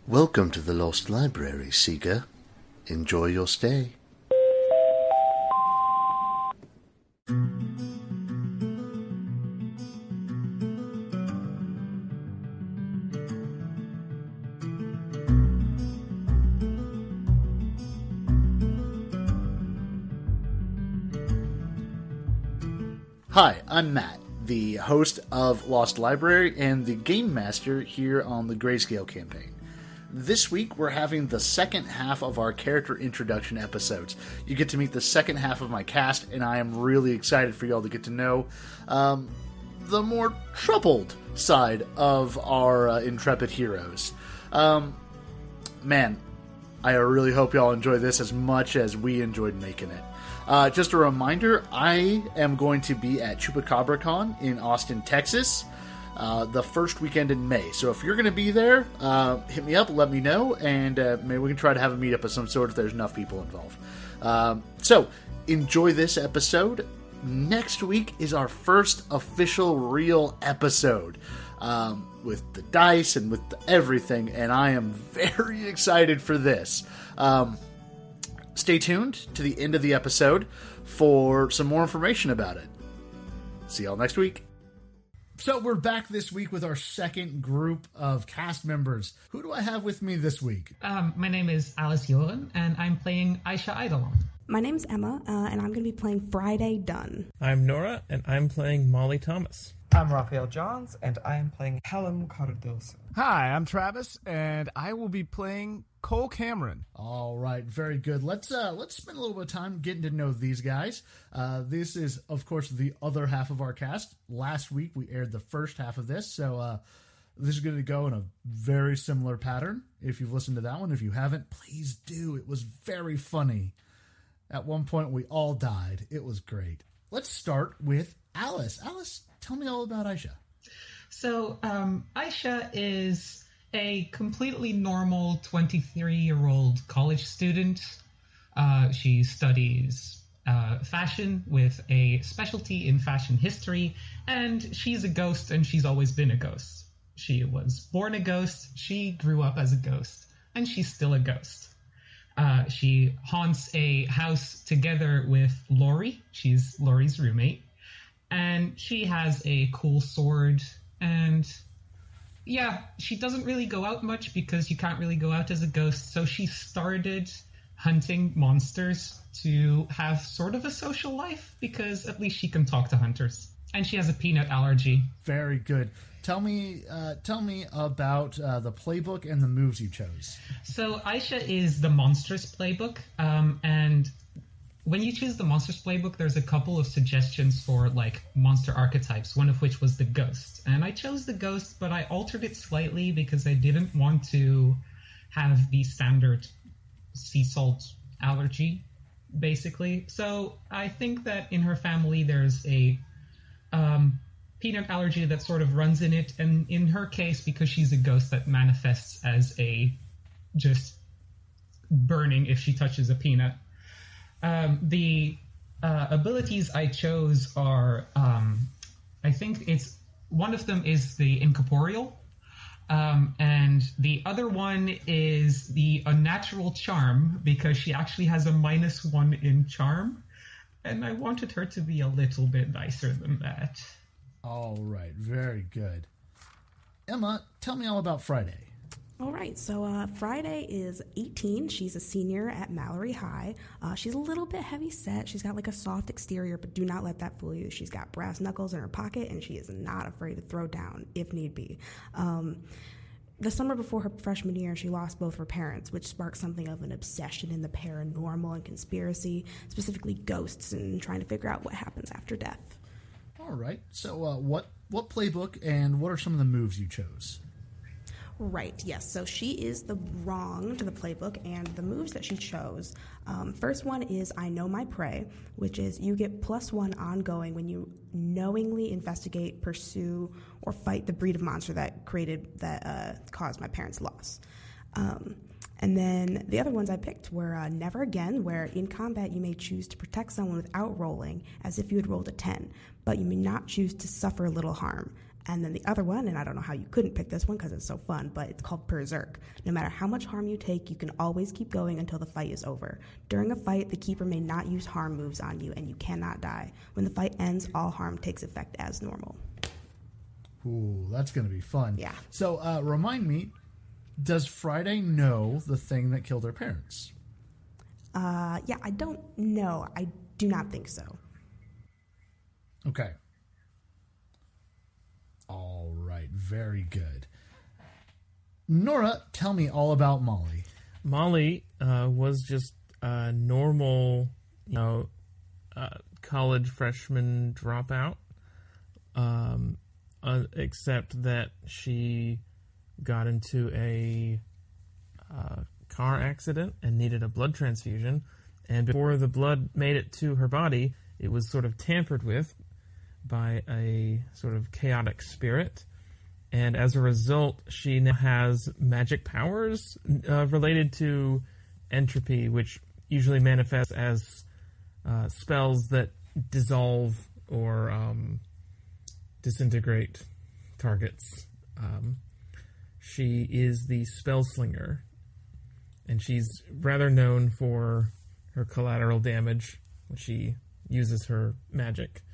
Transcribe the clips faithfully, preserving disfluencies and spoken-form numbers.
Welcome to the Lost Library, Seeker. Enjoy your stay. Hi, I'm Matt, the host of Lost Library and the Game Master here on the Grayscale campaign. This week, we're having the second half of our character introduction episodes. You get to meet the second half of my cast, and I am really excited for y'all to get to know um, the more troubled side of our uh, intrepid heroes. Um, man, I really hope y'all enjoy this as much as we enjoyed making it. Uh, just a reminder, I am going to be at ChupacabraCon in Austin, Texas, uh, the first weekend in May. So if you're going to be there, uh, hit me up, let me know, and uh, maybe we can try to have a meetup of some sort if there's enough people involved. Um, so, enjoy this episode. Next week is our first official real episode um, with the dice and with the everything, and I am very excited for this. Um... Stay tuned to the end of the episode for some more information about it. See y'all next week. So we're back this week with our second group of cast members. Who do I have with me this week? Um, my name is Alice Joren, and I'm playing Aisha Eidolon. My name's Emma, uh, and I'm going to be playing Friday Dunn. I'm Nora, and I'm playing Molly Thomas. I'm Raphael Johns, and I am playing Helen Cardoso. Hi, I'm Travis, and I will be playing Cole Cameron. All right, very good. Let's uh, let's spend a little bit of time getting to know these guys. Uh, this is, of course, the other half of our cast. Last week, we aired the first half of this, so uh, this is going to go in a very similar pattern. If you've listened to that one, if you haven't, please do. It was very funny. At one point, we all died. It was great. Let's start with Alice. Alice, tell me all about Aisha. So, um, Aisha is a completely normal twenty-three-year-old college student. Uh, she studies uh, fashion with a specialty in fashion history, and she's a ghost, and she's always been a ghost. She was born a ghost, she grew up as a ghost, and she's still a ghost. Uh, she haunts a house together with Lori. She's Lori's roommate. And she has a cool sword. And yeah, she doesn't really go out much because you can't really go out as a ghost. So she started hunting monsters to have sort of a social life because at least she can talk to hunters. And she has a peanut allergy. Very good. Tell me, uh, tell me about uh, the playbook and the moves you chose. So Aisha is the Monstrous playbook, um, and when you choose the Monstrous playbook, there's a couple of suggestions for like monster archetypes. One of which was the ghost, and I chose the ghost, but I altered it slightly because I didn't want to have the standard sea salt allergy, basically. So I think that in her family, there's a um, peanut allergy that sort of runs in it, and in her case, because she's a ghost, that manifests as a just burning if she touches a peanut. Um, the uh, abilities I chose are, um, I think it's, one of them is the incorporeal, um, and the other one is the unnatural charm, because she actually has a minus one in charm, and I wanted her to be a little bit nicer than that. All right, very good. Emma, tell me all about Friday. All right, so uh, Friday is eighteen. She's a senior at Mallory High. Uh, she's a little bit heavy set. She's got like a soft exterior, but do not let that fool you. She's got brass knuckles in her pocket, and she is not afraid to throw down if need be. Um, the summer before her freshman year, she lost both her parents, which sparked something of an obsession in the paranormal and conspiracy, specifically ghosts, and trying to figure out what happens after death. All right. So uh, what what playbook and what are some of the moves you chose? Right, yes. So she is the wrong to the playbook, and the moves that she chose. Um, first one is I Know My Prey, which is you get plus one ongoing when you knowingly investigate, pursue, or fight the breed of monster that created, that uh, caused my parents' loss. Um, and then the other ones I picked were uh, Never Again, where in combat you may choose to protect someone without rolling, as if you had rolled a ten, but you may not choose to suffer little harm. And then the other one, and I don't know how you couldn't pick this one because it's so fun, but it's called Berserk. No matter how much harm you take, you can always keep going until the fight is over. During a fight, the keeper may not use harm moves on you, and you cannot die. When the fight ends, all harm takes effect as normal. Ooh, that's going to be fun. Yeah. So, uh, remind me, does Friday know the thing that killed her parents? Uh, yeah, I don't know. I do not think so. Okay. All right, very good. Nora, tell me all about Molly. Molly uh, was just a normal, you know, uh, college freshman dropout, um, uh, except that she got into a uh, car accident and needed a blood transfusion. And before the blood made it to her body, it was sort of tampered with by a sort of chaotic spirit, and as a result, she now has magic powers uh, related to entropy, which usually manifests as uh, spells that dissolve or um, disintegrate targets. Um, she is the spell slinger, and she's rather known for her collateral damage when she uses her magic.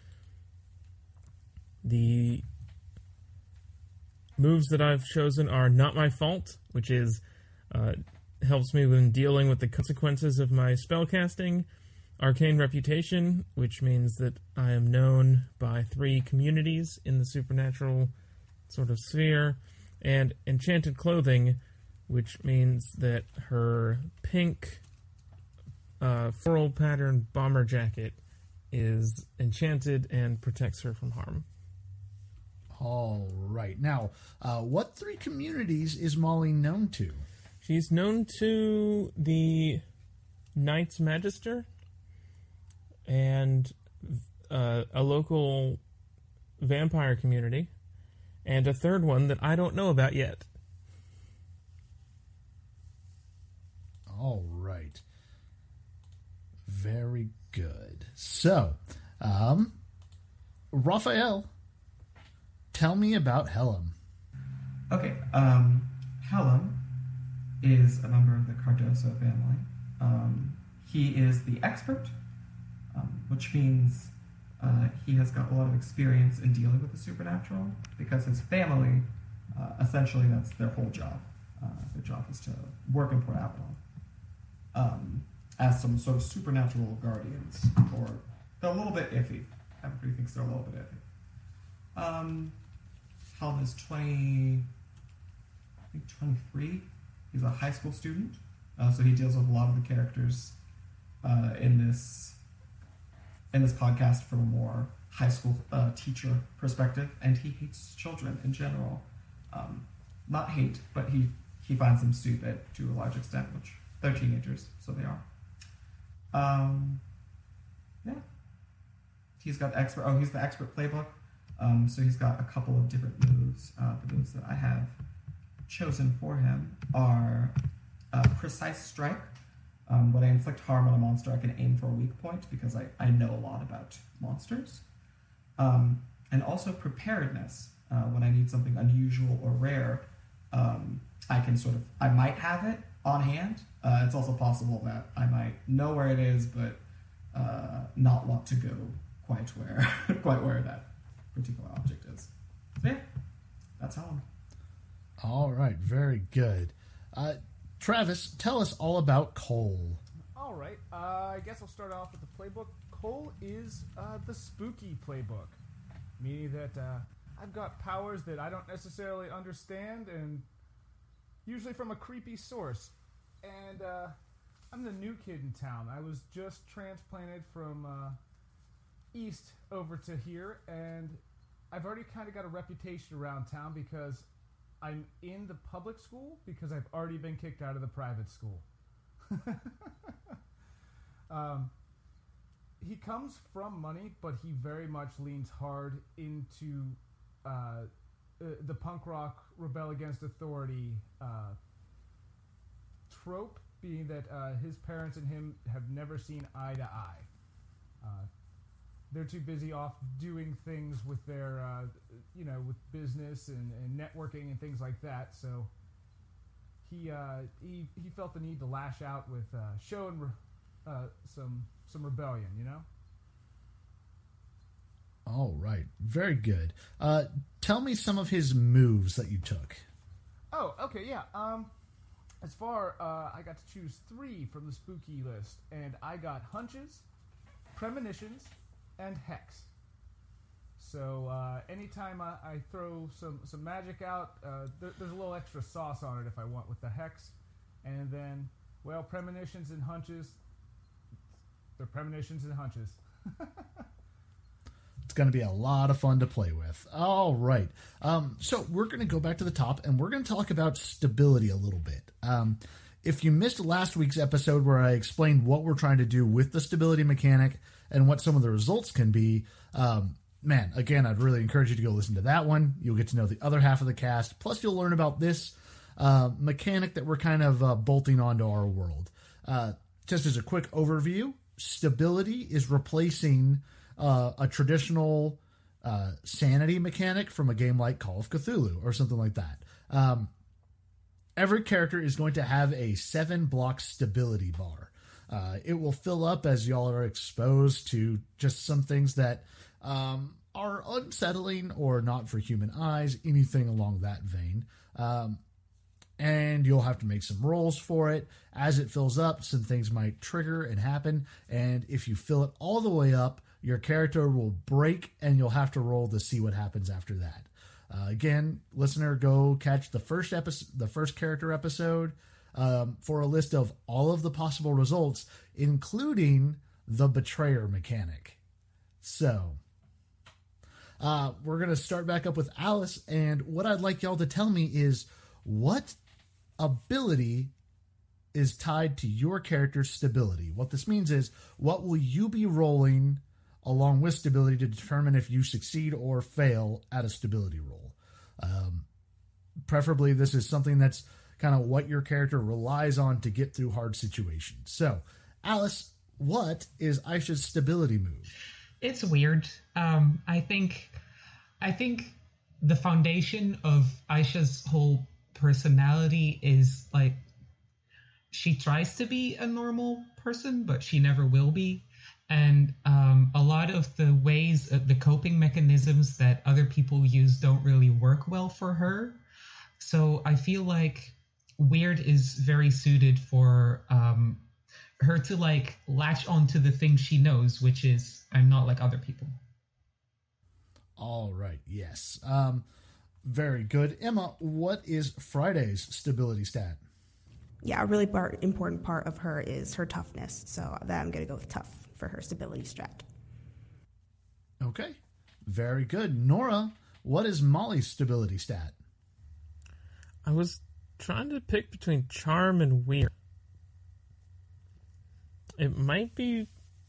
The moves that I've chosen are Not My Fault, which is uh, helps me when dealing with the consequences of my spellcasting. Arcane Reputation, which means that I am known by three communities in the supernatural sort of sphere. And Enchanted Clothing, which means that her pink uh, floral pattern bomber jacket is enchanted and protects her from harm. All right. Now, uh, what three communities is Molly known to? She's known to the Knights Magister and uh, a local vampire community, and a third one that I don't know about yet. All right. Very good. So, um, Raphael, tell me about Helm. Okay, um, Helm is a member of the Cardoso family. Um, he is the expert, um, which means uh, he has got a lot of experience in dealing with the supernatural because his family, uh, essentially, that's their whole job. Uh, their job is to work in Port Avalon um, as some sort of supernatural guardians, or they're a little bit iffy. Everybody thinks they're a little bit iffy. Um, Helm is twenty, I think twenty-three. He's a high school student, uh, so he deals with a lot of the characters uh, in this in this podcast from a more high school uh, teacher perspective, and he hates children in general. Um, not hate, but he he finds them stupid to a large extent, which they're teenagers, so they are. Um, yeah, he's got expert. Oh, he's the expert playbook. Um, so he's got a couple of different moves. Uh, the moves that I have chosen for him are uh, Precise Strike. Um, when I inflict harm on a monster, I can aim for a weak point because I, I know a lot about monsters. Um, and also Preparedness. Uh, when I need something unusual or rare, um, I can sort of, I might have it on hand. Uh, it's also possible that I might know where it is, but uh, not want to go quite where, quite where that particular object is. So yeah, that's Helm. All right, very good. Uh, Travis, tell us all about Cole. All right, uh, I guess I'll start off with the playbook. Cole is uh, the spooky playbook, meaning that uh, I've got powers that I don't necessarily understand, and usually from a creepy source. And uh, I'm the new kid in town. I was just transplanted from uh, east over to here, and I've already kind of got a reputation around town because I'm in the public school because I've already been kicked out of the private school. um, he comes from money, but he very much leans hard into uh, uh, the punk rock rebel against authority uh, trope, being that uh, his parents and him have never seen eye to eye. Uh, they're too busy off doing things with their, uh, you know, with business and, and networking and things like that. So he uh, he he felt the need to lash out with uh, showing re- uh, some some rebellion, you know. All right, very good. Uh, tell me some of his moves that you took. Oh, okay, yeah. Um, as far uh, I got to choose three from the spooky list, and I got hunches, premonitions, and hex. So uh, anytime I, I throw some, some magic out, uh, there, there's a little extra sauce on it if I want with the hex. And then, well, premonitions and hunches, they're premonitions and hunches. It's going to be a lot of fun to play with. All right. Um, so we're going to go back to the top, and we're going to talk about stability a little bit. Um, if you missed last week's episode where I explained what we're trying to do with the stability mechanic and what some of the results can be, um, man, again, I'd really encourage you to go listen to that one. You'll get to know the other half of the cast. Plus, you'll learn about this uh, mechanic that we're kind of uh, bolting onto our world. Uh, just as a quick overview, stability is replacing uh, a traditional uh, sanity mechanic from a game like Call of Cthulhu or something like that. Um, every character is going to have a seven-block stability bar. Uh, it will fill up as y'all are exposed to just some things that um, are unsettling or not for human eyes, anything along that vein. Um, and you'll have to make some rolls for it. As it fills up, some things might trigger and happen. And if you fill it all the way up, your character will break and you'll have to roll to see what happens after that. Uh, again, listener, go catch the first episode, the first character episode um, for a list of all of the possible results, including the betrayer mechanic. So, uh, we're going to start back up with Alice, and what I'd like y'all to tell me is what ability is tied to your character's stability. What this means is, what will you be rolling along with stability to determine if you succeed or fail at a stability roll? Um, preferably, this is something that's kind of what your character relies on to get through hard situations. So, Alice, what is Aisha's stability move? It's weird. Um, I think, I think the foundation of Aisha's whole personality is like she tries to be a normal person, but she never will be. And um, a lot of the ways, uh, the coping mechanisms that other people use don't really work well for her. So I feel like weird is very suited for um, her to like latch onto the thing she knows, which is I'm not like other people. All right. Yes. Um, very good. Emma, what is Friday's stability stat? Yeah, a really bar- important part of her is her toughness. So that I'm going to go with tough for her stability strat. Okay. Very good. Nora, what is Molly's stability stat? I was trying to pick between charm and weird. It might be...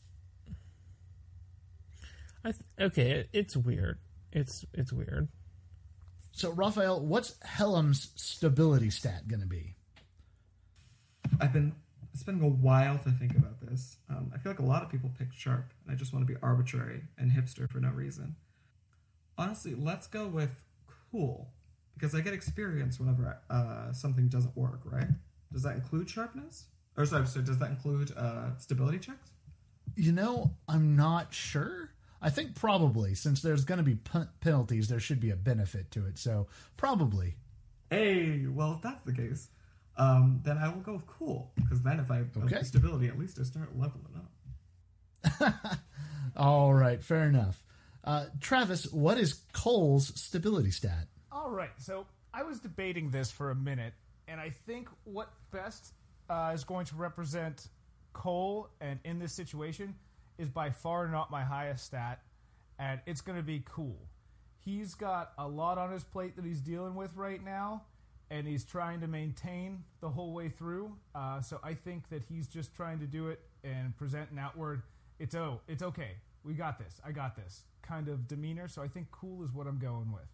I th- okay, it, it's weird. It's it's weird. So, Raphael, what's Helm's stability stat going to be? I've been spending a while to think about this. Um, I feel like a lot of people pick sharp, and I just want to be arbitrary and hipster for no reason. Honestly, let's go with cool, because I get experience whenever uh, something doesn't work, right? Does that include sharpness? Or sorry, so does that include uh, stability checks? You know, I'm not sure. I think probably, since there's going to be p- penalties, there should be a benefit to it. So, probably. Hey, well, if that's the case, um, then I will go with cool. Because then if I have okay. stability, at least I start leveling up. All right, fair enough. Uh, Travis, what is Cole's stability stat? All right, so I was debating this for a minute, and I think what best uh, is going to represent Cole and in this situation is by far not my highest stat, and it's going to be cool. He's got a lot on his plate that he's dealing with right now, and he's trying to maintain the whole way through. Uh, so I think that he's just trying to do it and present an outward, it's oh, it's okay, we got this, I got this kind of demeanor. So I think cool is what I'm going with.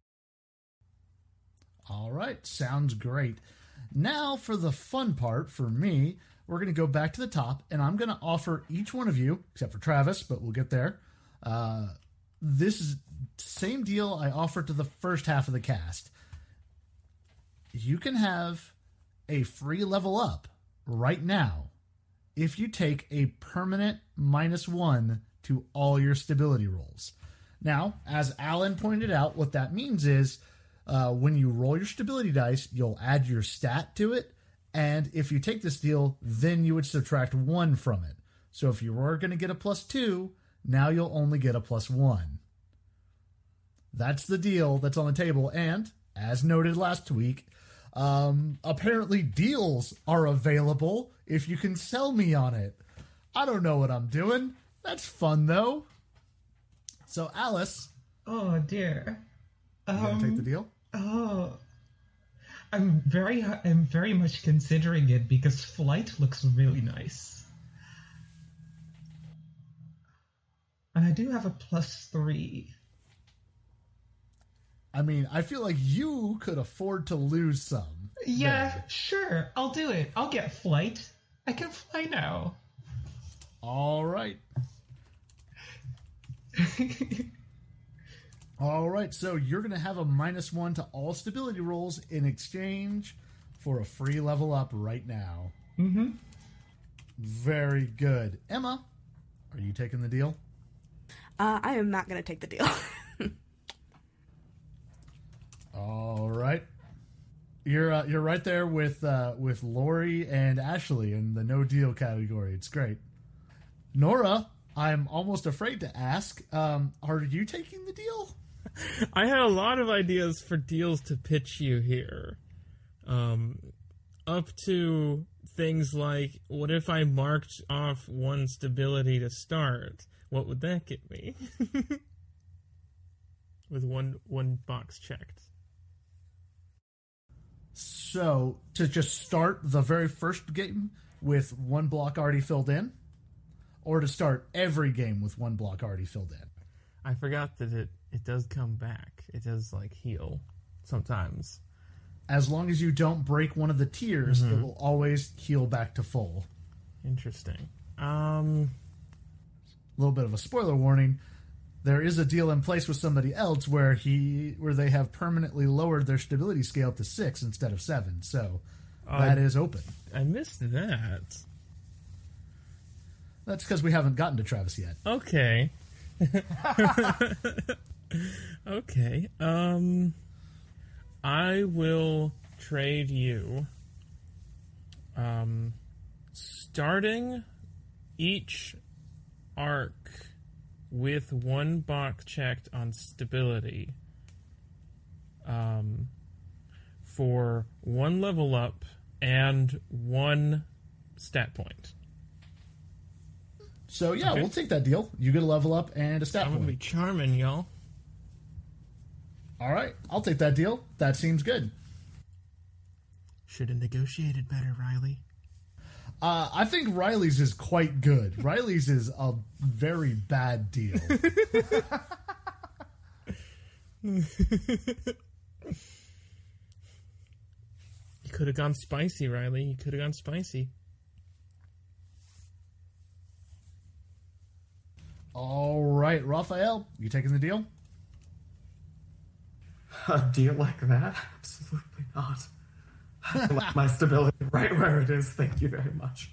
All right, sounds great. Now for the fun part for me, we're going to go back to the top, and I'm going to offer each one of you, except for Travis, but we'll get there, Uh, this is same deal I offered to the first half of the cast. You can have a free level up right now if you take a permanent minus one to all your stability rolls. Now, as Alan pointed out, what that means is uh, when you roll your stability dice, you'll add your stat to it, and if you take this deal, then you would subtract one from it. So if you were going to get a plus two, now you'll only get a plus one. That's the deal that's on the table, and as noted last week, um, apparently deals are available if you can sell me on it. I don't know what I'm doing. That's fun, though. So, Alice. Oh, dear. You Um, gonna take the deal? Oh. I'm very, I'm very much considering it because flight looks really nice. And I do have a plus three. I mean, I feel like you could afford to lose some. Yeah, there. sure. I'll do it. I'll get flight. I can fly now. All right. All right, so you're going to have a minus one to all stability rolls in exchange for a free level up right now. Mm-hmm. Very good. Emma, are you taking the deal? Uh, I am not going to take the deal. All right. You're uh, you're right there with uh, with Lori and Ashley in the no deal category. It's great. Nora, I'm almost afraid to ask, um, are you taking the deal? I had a lot of ideas for deals to pitch you here. Um, up to things like, what if I marked off one stability to start? What would that get me? With one one box checked. So, to just start the very first game with one block already filled in? Or to start every game with one block already filled in? I forgot that it, it does come back. It does, like, heal sometimes. As long as you don't break one of the tiers, Mm-hmm. it will always heal back to full. Interesting. Um, A little bit of a spoiler warning. There is a deal in place with somebody else where he where they have permanently lowered their stability scale to six instead of seven. So Uh, that is open. I missed that. That's because we haven't gotten to Travis yet. Okay. Okay. Um, I will trade you. Um, starting each arc with one box checked on stability. Um, for one level up and one stat point. So yeah, Okay. we'll take that deal. You get a level up and a stat I'm gonna be point. charming, y'all. All right, I'll take that deal. That seems good. Should have negotiated better, Riley. Uh, I think Riley's is quite good. Riley's is a very bad deal. You could have gone spicy, Riley. You could have gone spicy. All right, Raphael, you taking the deal? A deal like that? Absolutely not. I like my stability right where it is. Thank you very much.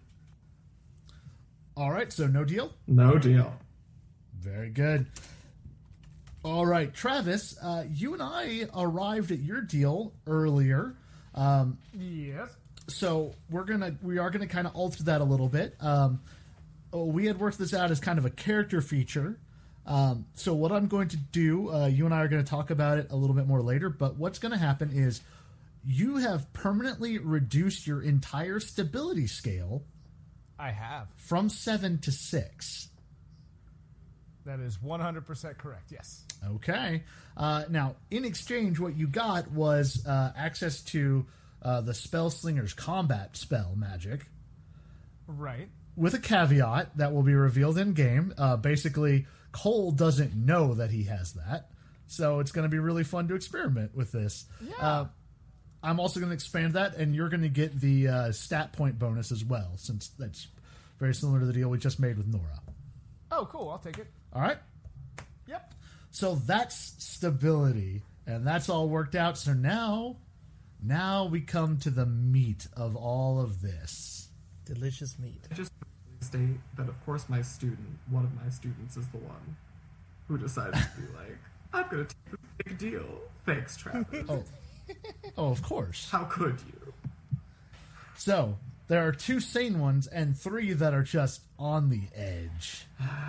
All right, so no deal? No deal. Very good. All right, Travis, uh, you and I arrived at your deal earlier. Um, Yes. so we're gonna we are gonna kind of alter that a little bit. Um, oh, we had worked this out as kind of a character feature. Um, so what I'm going to do, uh, you and I are going to talk about it a little bit more later. But what's going to happen is you have permanently reduced your entire stability scale I have. from seven to six. That is one hundred percent correct, yes. Okay. Uh, now, in exchange, what you got was uh, access to uh, the Spell Slinger's combat spell magic, Right. with a caveat that will be revealed in game. Uh, basically, Cole doesn't know that he has that, so it's going to be really fun to experiment with this. Yeah. Uh, I'm also going to expand that, and you're going to get the uh, stat point bonus as well, since that's very similar to the deal we just made with Nora. Oh, cool. I'll take it. All right. Yep. So that's stability, and that's all worked out. So now, now we come to the meat of all of this. Delicious meat. I just state that, of course, my student, one of my students, is the one who decided to be like, I'm going to take this big deal. Thanks, Travis. Oh, oh, of course. How could you? So there are two sane ones and three that are just on the edge.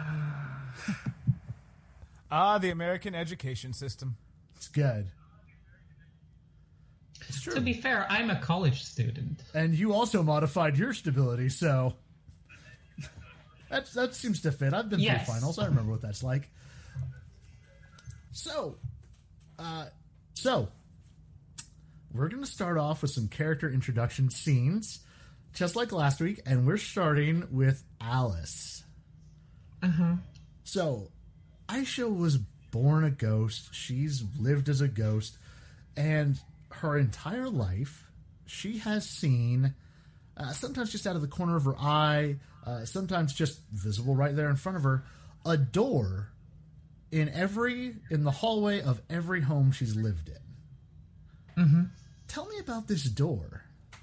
Ah, the American education system. It's good. It's true. To be fair, I'm a college student. And you also modified your stability, so that that seems to fit. I've been Yes. through finals. I remember what that's like. So, uh, so we're going to start off with some character introduction scenes, just like last week, and we're starting with Alice. Uh-huh. So, Aisha was born a ghost. She's lived as a ghost, and her entire life, she has seen, uh, sometimes just out of the corner of her eye, uh, sometimes just visible right there in front of her, a door in every in the hallway of every home she's lived in. Mm-hmm. Tell me about this door.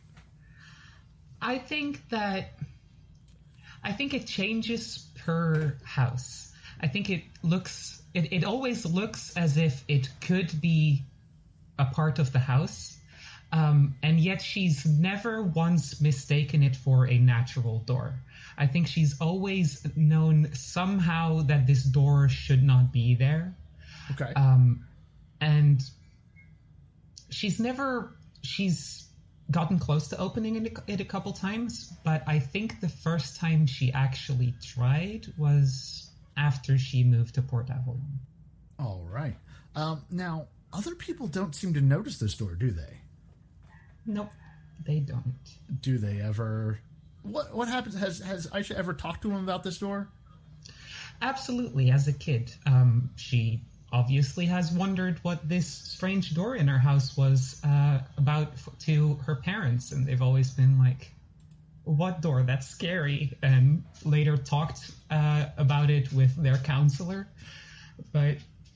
I think that I think it changes per house. I think it looks it, it always looks as if it could be a part of the house, um, and yet she's never once mistaken it for a natural door. I think she's always known somehow that this door should not be there. Okay. Um, and she's never, she's gotten close to opening it a, it a couple times, but I think the first time she actually tried was after she moved to Port Avalon. All right. Um, now, other people don't seem to notice this door, do they? Nope, they don't. Do they ever... What what happens? Has has Aisha ever talked to him about this door? Absolutely. As a kid, um, she obviously has wondered what this strange door in her house was uh, about f- to her parents, and they've always been like, "What door? That's scary." And later talked uh, about it with their counselor, but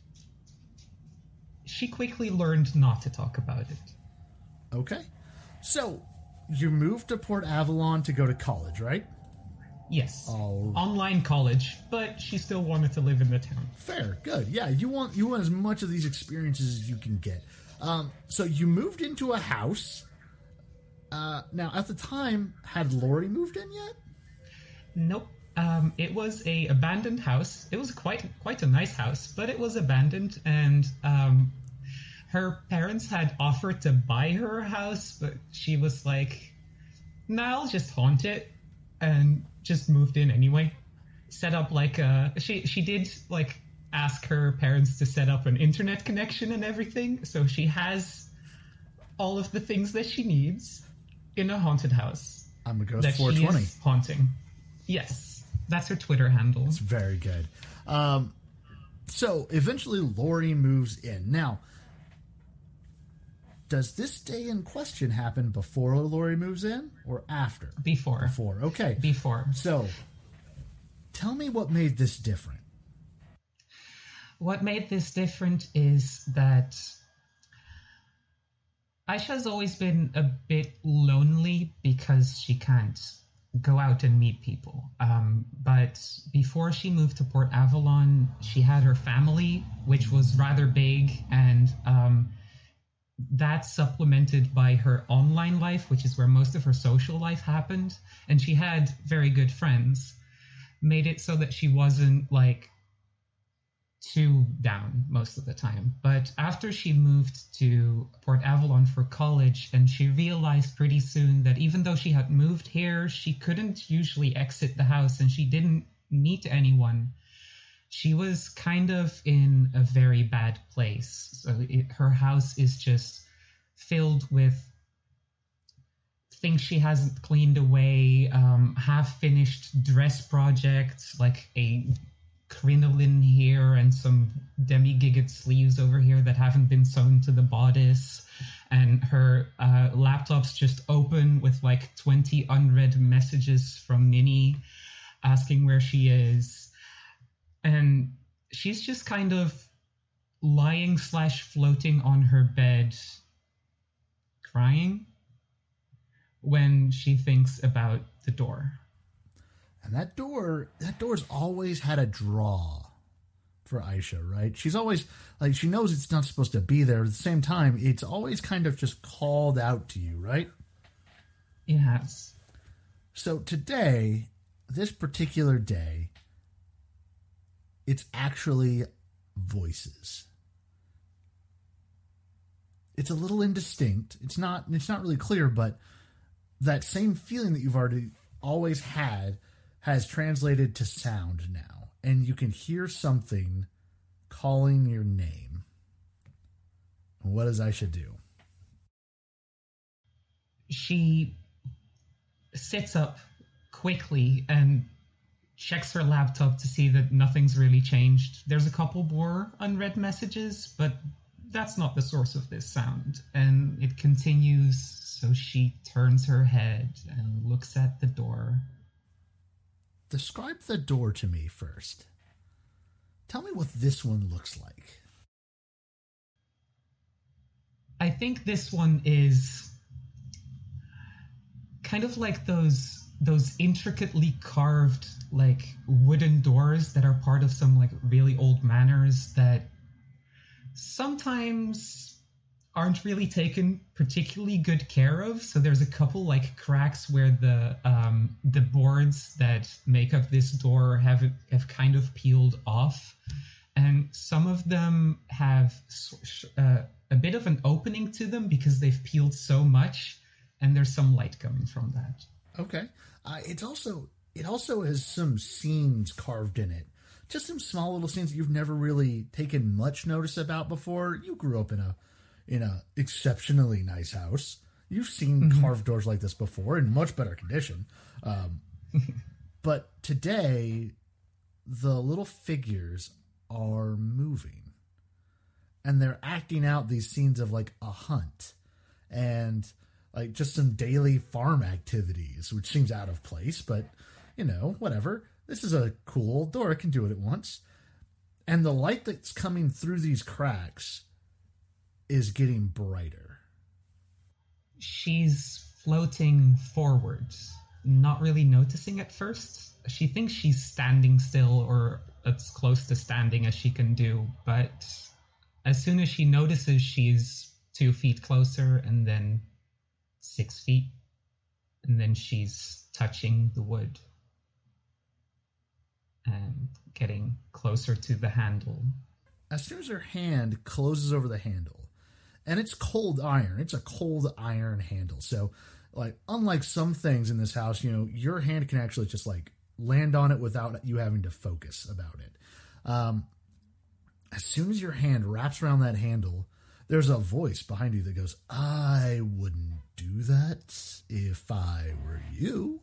she quickly learned not to talk about it. Okay. So, you moved to Port Avalon to go to college, right? Yes. Oh. Online college, but she still wanted to live in the town. Fair, good. Yeah, you want you want as much of these experiences as you can get. Um, so you moved into a house. Uh, now, at the time, had Lori moved in yet? Nope. Um, it was a abandoned house. It was quite quite a nice house, but it was abandoned, and um, her parents had offered to buy her a house, but she was like, "Nah, I'll just haunt it," and just moved in anyway. Set up like a she she did like ask her parents to set up an internet connection and everything, so she has all of the things that she needs in a haunted house. I'm a ghost That four she twenty. is haunting. Yes, that's her Twitter handle. It's very good. Um, so eventually, Lori moves in. Now, does this day in question happen before Lori moves in or after? Before. Before. Okay. Before. So, tell me what made this different. What made this different is that Aisha's always been a bit lonely because she can't go out and meet people. Um, but before she moved to Port Avalon, she had her family, which was rather big, and um, that's supplemented by her online life, which is where most of her social life happened. And she had very good friends. Made it so that she wasn't like too down most of the time. But after she moved to Port Avalon for college, and she realized pretty soon that even though she had moved here, she couldn't usually exit the house and she didn't meet anyone. She was kind of in a very bad place. So it, her house is just filled with things she hasn't cleaned away, um, half-finished dress projects, like a crinoline here and some demi-gigot sleeves over here that haven't been sewn to the bodice. And her uh, laptop's just open with like twenty unread messages from Minnie asking where she is. and she's just kind of lying slash floating on her bed, crying when she thinks about the door. And that door, that door's always had a draw for Aisha, right? She's always, like, she knows it's not supposed to be there. At the same time, it's always kind of just called out to you, right? It has. So today, this particular day, it's actually voices. It's a little indistinct. It's not, it's not really clear, but that same feeling that you've already always had has translated to sound now, and you can hear something calling your name. What does Aisha do? She sits up quickly and checks her laptop to see that nothing's really changed. There's a couple more unread messages, but that's not the source of this sound. And it continues, so she turns her head and looks at the door. Describe the door to me first. Tell me what this one looks like. I think this one is kind of like those those intricately carved like wooden doors that are part of some like really old manors that sometimes aren't really taken particularly good care of. So there's a couple like cracks where the um, the boards that make up this door have have kind of peeled off, and some of them have uh, a bit of an opening to them because they've peeled so much, and there's some light coming from that. Okay, uh, it's also it also has some scenes carved in it. Just some small little scenes that you've never really taken much notice about before. You grew up in a in a exceptionally nice house. You've seen mm-hmm. carved doors like this before in much better condition. Um, but today, the little figures are moving. And they're acting out these scenes of like a hunt. And like just some daily farm activities, which seems out of place. But, you know, whatever. This is a cool old door. It can do it at once. And the light that's coming through these cracks is getting brighter. She's floating forwards, not really noticing at first. She thinks she's standing still or as close to standing as she can do, but as soon as she notices she's two feet closer and then six feet, and then she's touching the wood and getting closer to the handle. As soon as her hand closes over the handle, and it's cold iron. It's a cold iron handle. So, like, unlike some things in this house, you know, your hand can actually just, like, land on it without you having to focus about it. Um, as soon as your hand wraps around that handle, there's a voice behind you that goes, I wouldn't do that if I were you.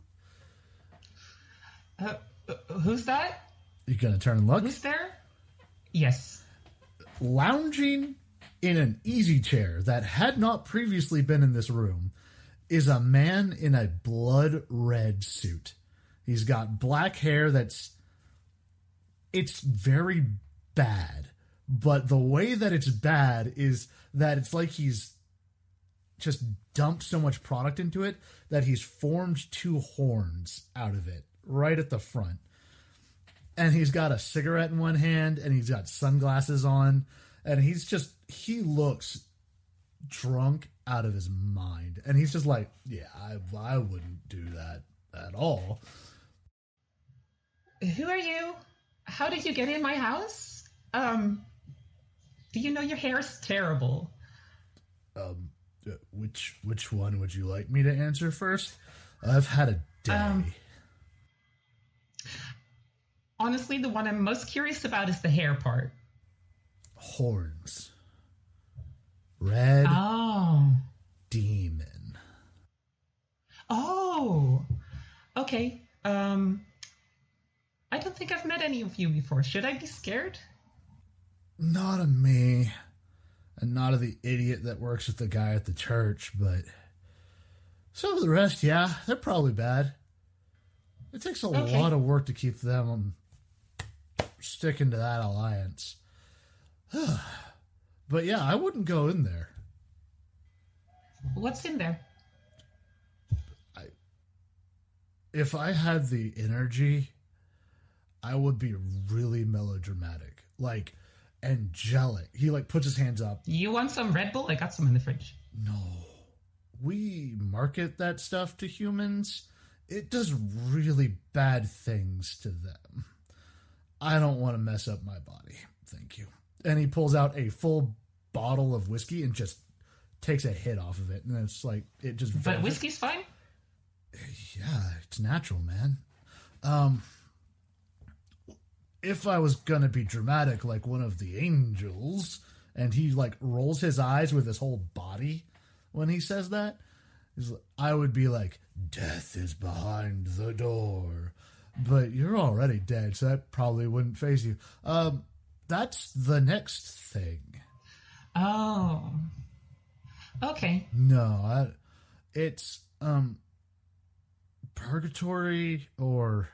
Uh, who's that? You gonna turn and look? Who's there? Yes. Lounging in an easy chair that had not previously been in this room is a man in a blood red suit. He's got black hair that's... It's very bad. But the way that it's bad is that it's like he's just dumped so much product into it that he's formed two horns out of it right at the front. And he's got a cigarette in one hand and he's got sunglasses on. And he's just, he looks drunk out of his mind. And he's just like, yeah, I, I wouldn't do that at all. Who are you? How did you get in my house? Um, do you know your hair is terrible? Um, which, which one would you like me to answer first? I've had a day. Um, honestly, the one I'm most curious about is the hair part. Horns. Red. Oh. Demon. Oh. Okay. Um, I don't think I've met any of you before. Should I be scared? Not of me. And not of the idiot that works with the guy at the church, but some of the rest, yeah, they're probably bad. It takes a okay. lot of work to keep them sticking to that alliance. But yeah, I wouldn't go in there. What's in there? I, if I had the energy, I would be really melodramatic, like angelic. He like puts his hands up. You want some Red Bull? I got some in the fridge. No, we market that stuff to humans. It does really bad things to them. I don't want to mess up my body. Thank you. And he pulls out a full bottle of whiskey and just takes a hit off of it. And it's like, it just... But velvet. whiskey's fine? Yeah, it's natural, man. Um, if I was going to be dramatic like one of the angels, and he like rolls his eyes with his whole body when he says that, I would be like, death is behind the door. But you're already dead, so that probably wouldn't faze you. Um, that's the next thing. Oh. Okay. No, I, it's um, purgatory or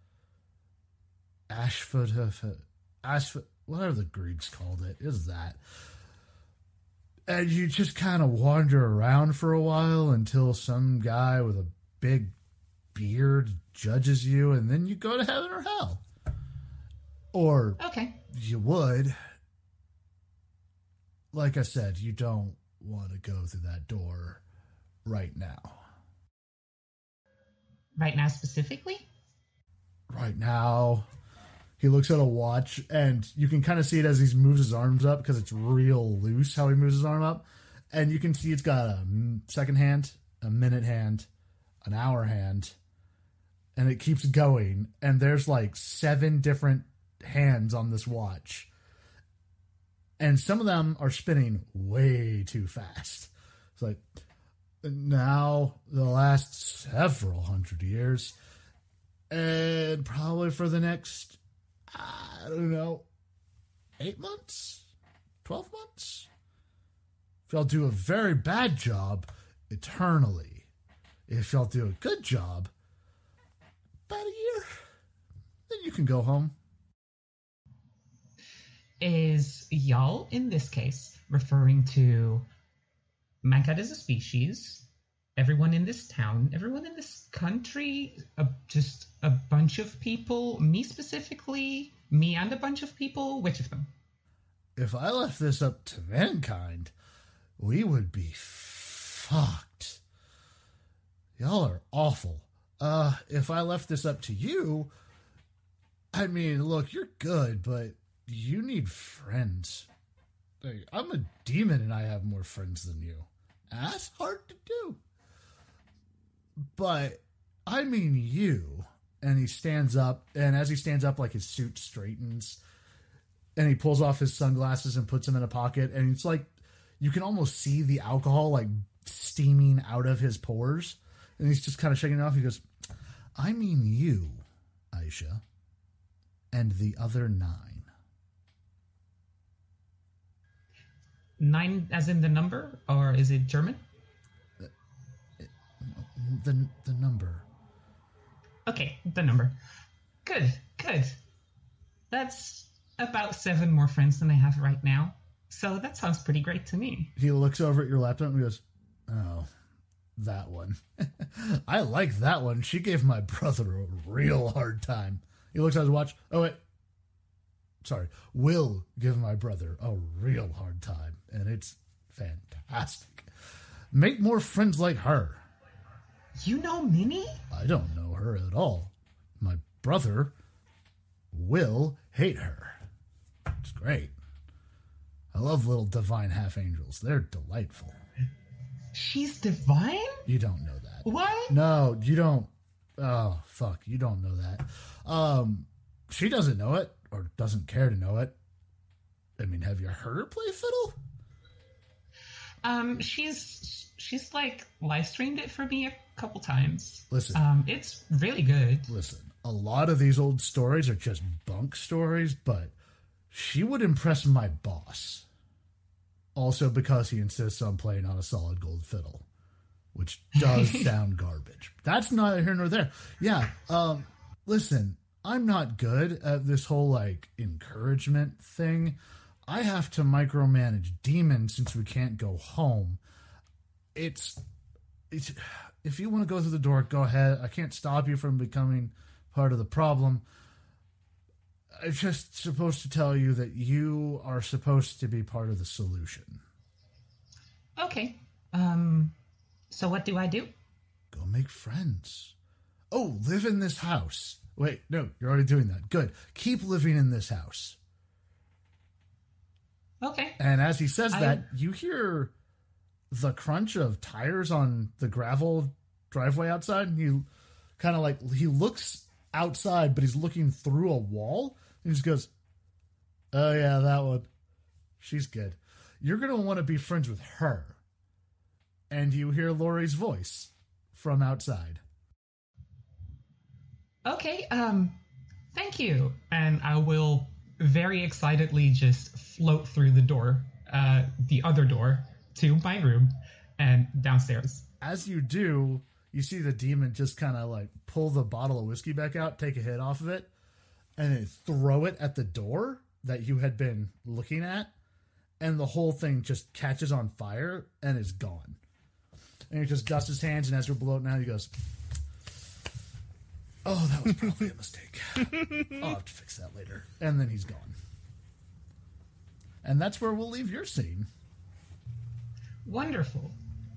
Ashford, Ashford, whatever the Greeks called it, is that. And you just kind of wander around for a while until some guy with a big beard judges you, and then you go to heaven or hell. Or okay, you would. Like I said, you don't want to go through that door right now. Right now specifically? Right now. He looks at a watch, and you can kind of see it as he moves his arms up because it's real loose how he moves his arm up. And you can see it's got a second hand, a minute hand, an hour hand, and it keeps going. And there's like seven different hands on this watch. And some of them are spinning way too fast. It's like, now the last several hundred years, and probably for the next, I don't know, eight months? twelve months? If y'all do a very bad job, eternally. If y'all do a good job, about a year. Then you can go home. Is y'all, in this case, referring to mankind as a species, everyone in this town, everyone in this country, uh, just a bunch of people, me specifically, me and a bunch of people? Which of them? If I left this up to mankind, we would be fucked. Y'all are awful. Uh, if I left this up to you, I mean, look, you're good, but you need friends. Like, I'm a demon and I have more friends than you. That's hard to do. But I mean you. And he stands up, and as he stands up, like his suit straightens, and he pulls off his sunglasses and puts them in a pocket, and it's like you can almost see the alcohol like steaming out of his pores, and he's just kind of shaking it off. He goes, I mean you, Aisha, and the other nine. Nine as in the number, or is it German? The, the, the number. Okay, the number. Good, good. That's about seven more friends than I have right now. So that sounds pretty great to me. He looks over at your laptop and goes, oh, that one. I like that one. She gave my brother a real hard time. He looks at his watch. Oh, wait. Sorry. Will give my brother a real hard time. And it's fantastic. Make more friends like her. You know Minnie? I don't know her at all. My brother will hate her. It's great. I love little divine half angels. They're delightful. She's divine? You don't know that. What? No, you don't. Oh, fuck. You don't know that. Um, she doesn't know it or doesn't care to know it. I mean, have you heard her play fiddle? Um, she's she's like live streamed it for me a couple times. Listen. Um, it's really good. Listen, a lot of these old stories are just bunk stories, but she would impress my boss. Also because he insists on playing on a solid gold fiddle, which does sound garbage. That's neither here nor there. Yeah, um, listen, I'm not good at this whole, like, encouragement thing. I have to micromanage demons since we can't go home. It's, it's if you want to go through the door, go ahead. I can't stop you from becoming part of the problem. I'm just supposed to tell you that you are supposed to be part of the solution. Okay. Um, so what do I do? Go make friends. Oh, live in this house. Wait, no, you're already doing that. Good. Keep living in this house. Okay. And as he says I... that, you hear the crunch of tires on the gravel driveway outside. And he kind of like, he looks outside, but he's looking through a wall. And he just goes, oh yeah, that one. She's good. You're going to want to be friends with her. And you hear Lori's voice from outside. Okay, um, thank you. And I will very excitedly just float through the door, uh, the other door, to my room and downstairs. As you do, you see the demon just kind of like pull the bottle of whiskey back out, take a hit off of it, and then throw it at the door that you had been looking at, and the whole thing just catches on fire and is gone. And he just dusts his hands, and as you're blowing out, he goes, oh, that was probably a mistake. I'll have to fix that later. And then he's gone. And that's where we'll leave your scene. Wonderful.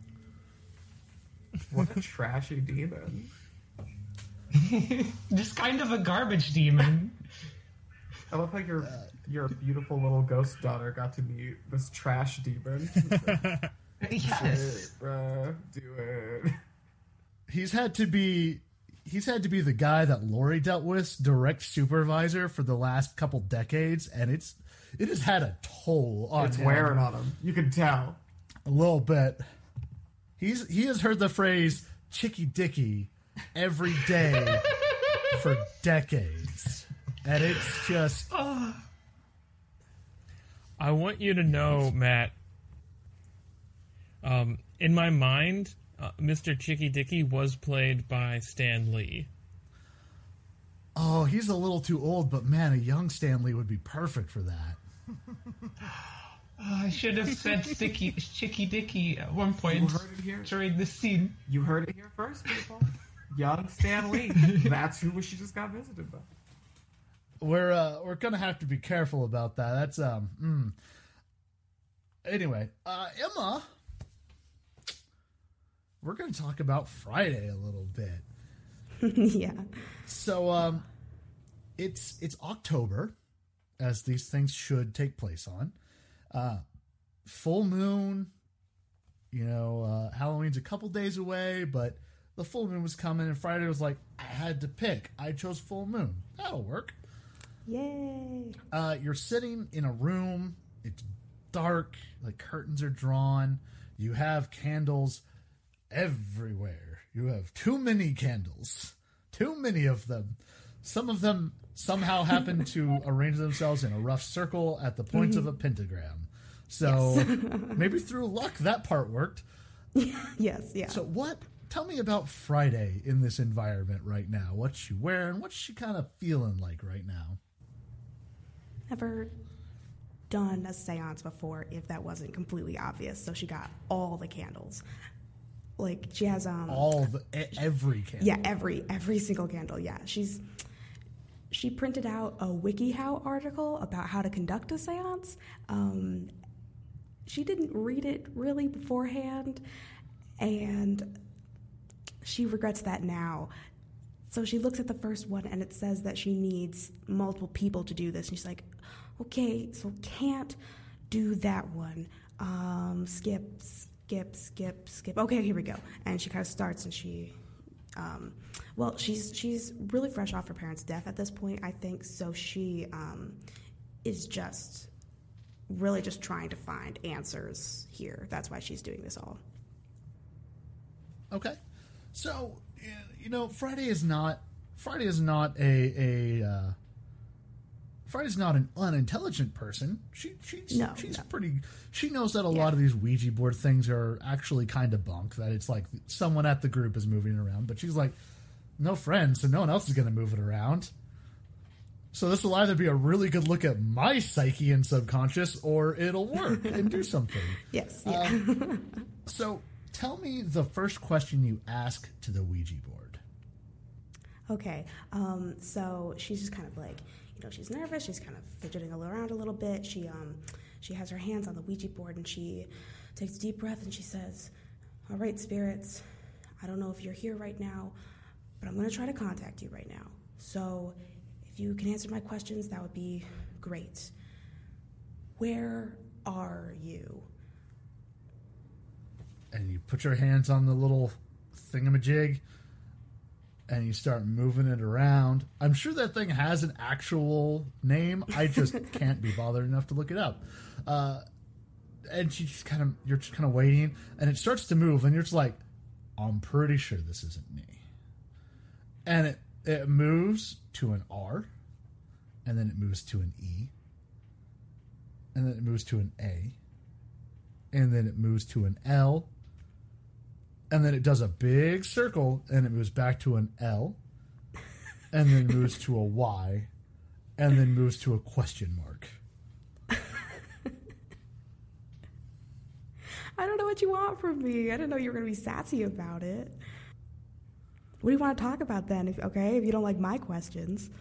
What a trashy demon. Just kind of a garbage demon. I love how your your beautiful little ghost daughter got to meet this trash demon. Yes. Hey, bruh, do it. He's had to be he's had to be the guy that Lori dealt with, direct supervisor for the last couple decades, and it's it has had a toll on It's him. wearing on him. You can tell. A little bit. He's he has heard the phrase "chicky dicky" every day for decades, and it's just. I want you to know, Matt. Um, in my mind, uh, Mister Chicky Dicky was played by Stan Lee. Oh, he's a little too old, but man, a young Stan Lee would be perfect for that. Oh, I should have said sticky, Chicky Dicky at one point You heard it here. during the scene. You heard it here first, people. Young Stan Lee. That's who she just got visited by. We're uh, we're gonna have to be careful about that. That's um. Mm. Anyway, uh, Emma, we're gonna talk about Friday a little bit. Yeah. So um, it's it's October, as these things should take place on. Uh, full moon. You know, uh, Halloween's a couple days away, but the full moon was coming, and Friday was like, I had to pick. I chose full moon. That'll work. Yay. Uh, you're sitting in a room. It's dark. Like curtains are drawn. You have candles everywhere. You have too many candles. Too many of them. Some of them somehow happen to arrange themselves in a rough circle at the points of a pentagram. So Yes. maybe through luck that part worked. Yes, yeah. So what? Tell me about Friday in this environment right now. What's she wearing? What's she kind of feeling like right now? Never done a seance before if that wasn't completely obvious. So she got all the candles. Like she has um All the e- every candle. yeah, every every single candle. Yeah. She's she printed out a WikiHow article about how to conduct a seance. Um she didn't read it really beforehand, and she regrets that now. So she looks at the first one, and it says that she needs multiple people to do this. And she's like, okay, so can't do that one. Um, skip, skip, skip, skip. Okay, here we go. And she kind of starts, and she, um, well, she's she's really fresh off her parents' death at this point, I think. So she um, is just really just trying to find answers here. That's why she's doing this all. Okay. So, you know, Friday is not Friday is not a a uh, Friday's not an unintelligent person. She she's No, she's no. pretty. She knows that a Yeah. lot of these Ouija board things are actually kind of bunk. That it's like someone at the group is moving it around, but she's like, no friends, so no one else is going to move it around. So this will either be a really good look at my psyche and subconscious, or it'll work and do something. Yes. Yeah. Um, so tell me the first question you ask to the Ouija board. Okay. Um, so she's just kind of like, you know, she's nervous. She's kind of fidgeting around a little bit. She um, she has her hands on the Ouija board, and she takes a deep breath, and she says, "All right, spirits, I don't know if you're here right now, but I'm going to try to contact you right now. So if you can answer my questions, that would be great. Where are you?" And you put your hands on the little thingamajig, and you start moving it around. I'm sure that thing has an actual name. I just can't be bothered enough to look it up. Uh, and she just kind of, you're just kind of waiting, and it starts to move, and you're just like, I'm pretty sure this isn't me. And it, it moves to an R, and then it moves to an E, and then it moves to an A, and then it moves to an L, and then it does a big circle, and it moves back to an L, and then moves to a Y, and then moves to a question mark. I don't know what you want from me. I didn't know you were going to be sassy about it. What do you want to talk about then? If, okay, if you don't like my questions.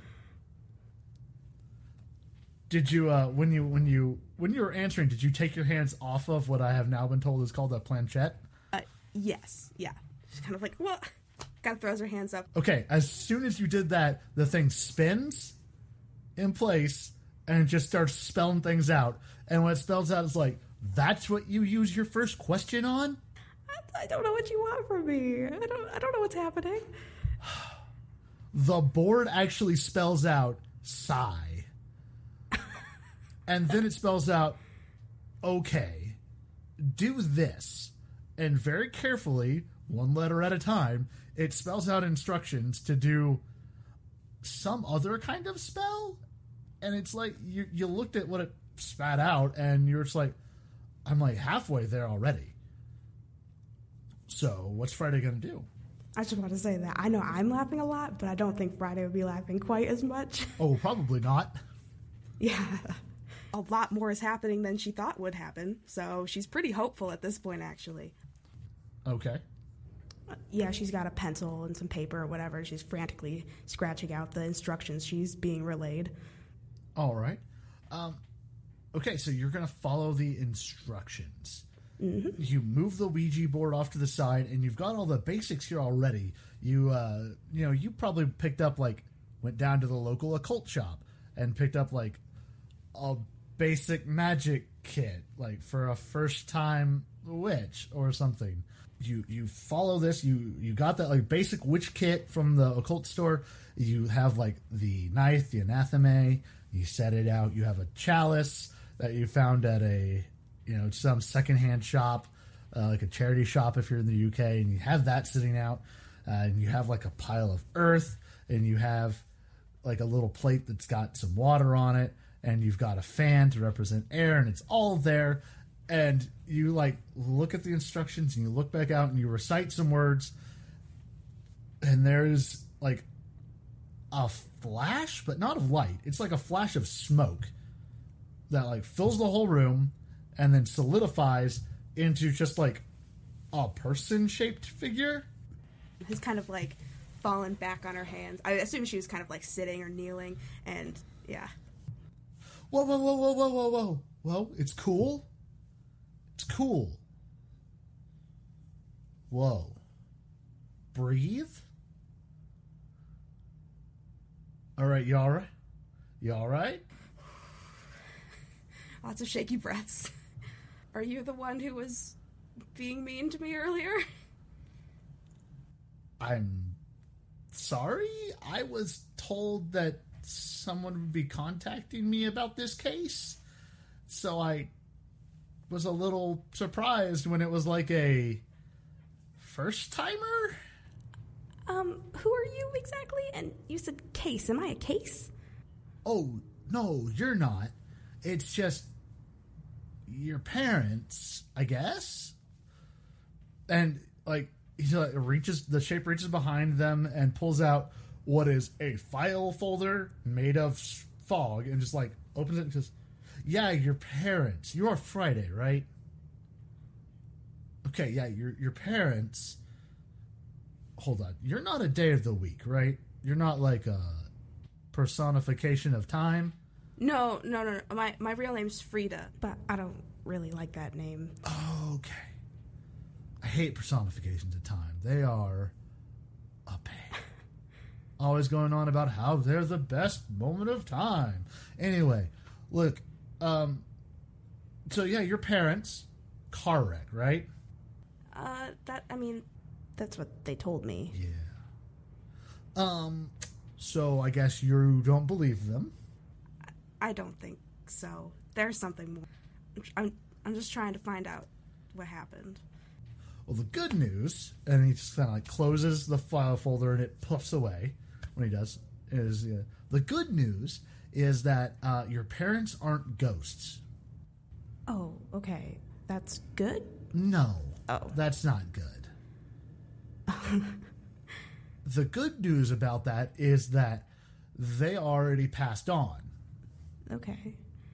Did you, uh, when you when you when you were answering, did you take your hands off of what I have now been told is called a planchette? Uh, yes, yeah. She's kind of like, well, kind of throws her hands up. Okay, as soon as you did that, the thing spins in place and it just starts spelling things out. And when it spells out, it's like, that's what you use your first question on? I, I don't know what you want from me. I don't. I don't know what's happening. The board actually spells out sigh. And then it spells out, okay, do this. And very carefully, one letter at a time, it spells out instructions to do some other kind of spell. And it's like, you, you looked at what it spat out, and you're just like, I'm like halfway there already. So what's Friday going to do? I just want to say that I know I'm laughing a lot, but I don't think Friday would be laughing quite as much. Oh, probably not. Yeah. A lot more is happening than she thought would happen, so she's pretty hopeful at this point, actually. Okay. Uh, yeah, she's got a pencil and some paper or whatever. She's frantically scratching out the instructions she's being relayed. All right. Um, okay, so you're going to follow the instructions. Mm-hmm. You move the Ouija board off to the side, and you've got all the basics here already. You, uh, you know, you probably picked up, like, went down to the local occult shop and picked up, like, a basic magic kit, like for a first time witch or something. You you follow this, you you got that like basic witch kit from the occult store. You have like the knife, the anathema, you set it out. You have a chalice that you found at a, you know, some secondhand shop, uh, like a charity shop if you're in the U K, and you have that sitting out. Uh, and you have like a pile of earth, and you have like a little plate that's got some water on it. And you've got a fan to represent air, and it's all there. And you, like, look at the instructions, and you look back out, and you recite some words. And there's, like, a flash, but not of light. It's like a flash of smoke that, like, fills the whole room and then solidifies into just, like, a person-shaped figure. Who's kind of, like, fallen back on her hands. I assume she was kind of, like, sitting or kneeling, and, yeah. Whoa, whoa, whoa, whoa, whoa, whoa, whoa. Whoa, it's cool. It's cool. Whoa. Breathe. All right, you all right? You all right? Lots of shaky breaths. Are you the one who was being mean to me earlier? I'm sorry. I was told that someone would be contacting me about this case, so I was a little surprised when it was like a first timer. Um, who are you exactly? And you said case. Am I a case? Oh, no, you're not. It's just your parents, I guess. And like he like, reaches the shape reaches behind them and pulls out what is a file folder made of fog and just like opens it and says, yeah, your parents. You are Friday, right? Okay, yeah, your your parents. Hold on. You're not a day of the week, right? You're not like a personification of time? No, no, no, no. My, my real name's Frida, but I don't really like that name. Okay. I hate personifications of time. They are a pain. Always going on about how they're the best moment of time. Anyway, look, um, so yeah, your parents, car wreck, right? Uh, that, I mean, that's what they told me. Yeah. Um, so I guess you don't believe them. I don't think so. There's something more. I'm, I'm just trying to find out what happened. Well, the good news, and he just kind of like closes the file folder and it puffs away when he does, is uh, the good news is that uh, your parents aren't ghosts. Oh, okay. That's good? No. Oh. That's not good. The good news about that is that they already passed on. Okay.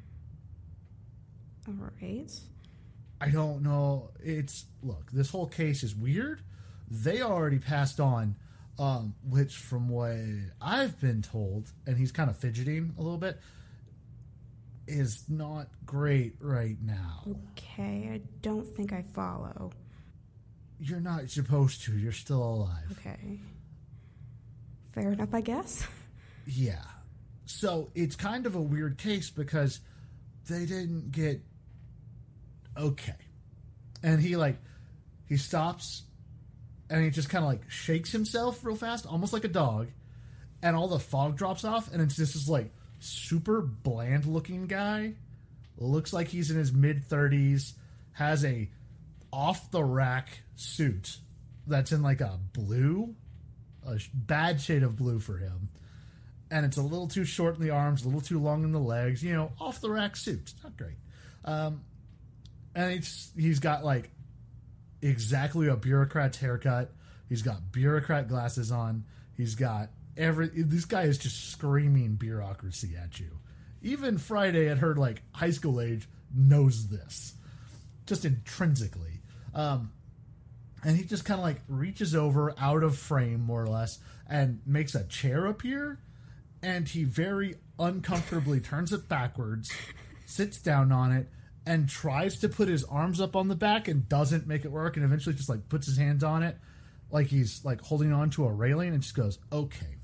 All right. I don't know. It's, look, this whole case is weird. They already passed on, um, which from what I've been told, and he's kind of fidgeting a little bit, is not great right now. Okay, I don't think I follow. You're not supposed to. You're still alive. Okay. Fair enough, I guess. Yeah. So it's kind of a weird case because they didn't get... Okay. And he, like, he stops and he just kind of, like, shakes himself real fast, almost like a dog, and all the fog drops off, and it's just this, like, super bland-looking guy. Looks like he's in his mid-thirties, has a off-the-rack suit that's in, like, a blue, a bad shade of blue for him, and it's a little too short in the arms, a little too long in the legs, you know, off-the-rack suit. Not great. Um... And it's, he's got, like, exactly a bureaucrat's haircut. He's got bureaucrat glasses on. He's got every... This guy is just screaming bureaucracy at you. Even Friday at her, like, high school age knows this. Just intrinsically. Um, and he just kind of, like, reaches over out of frame, more or less, and makes a chair appear. And he very uncomfortably turns it backwards, sits down on it, and tries to put his arms up on the back and doesn't make it work, and eventually just like puts his hands on it like he's like holding on to a railing and just goes, okay.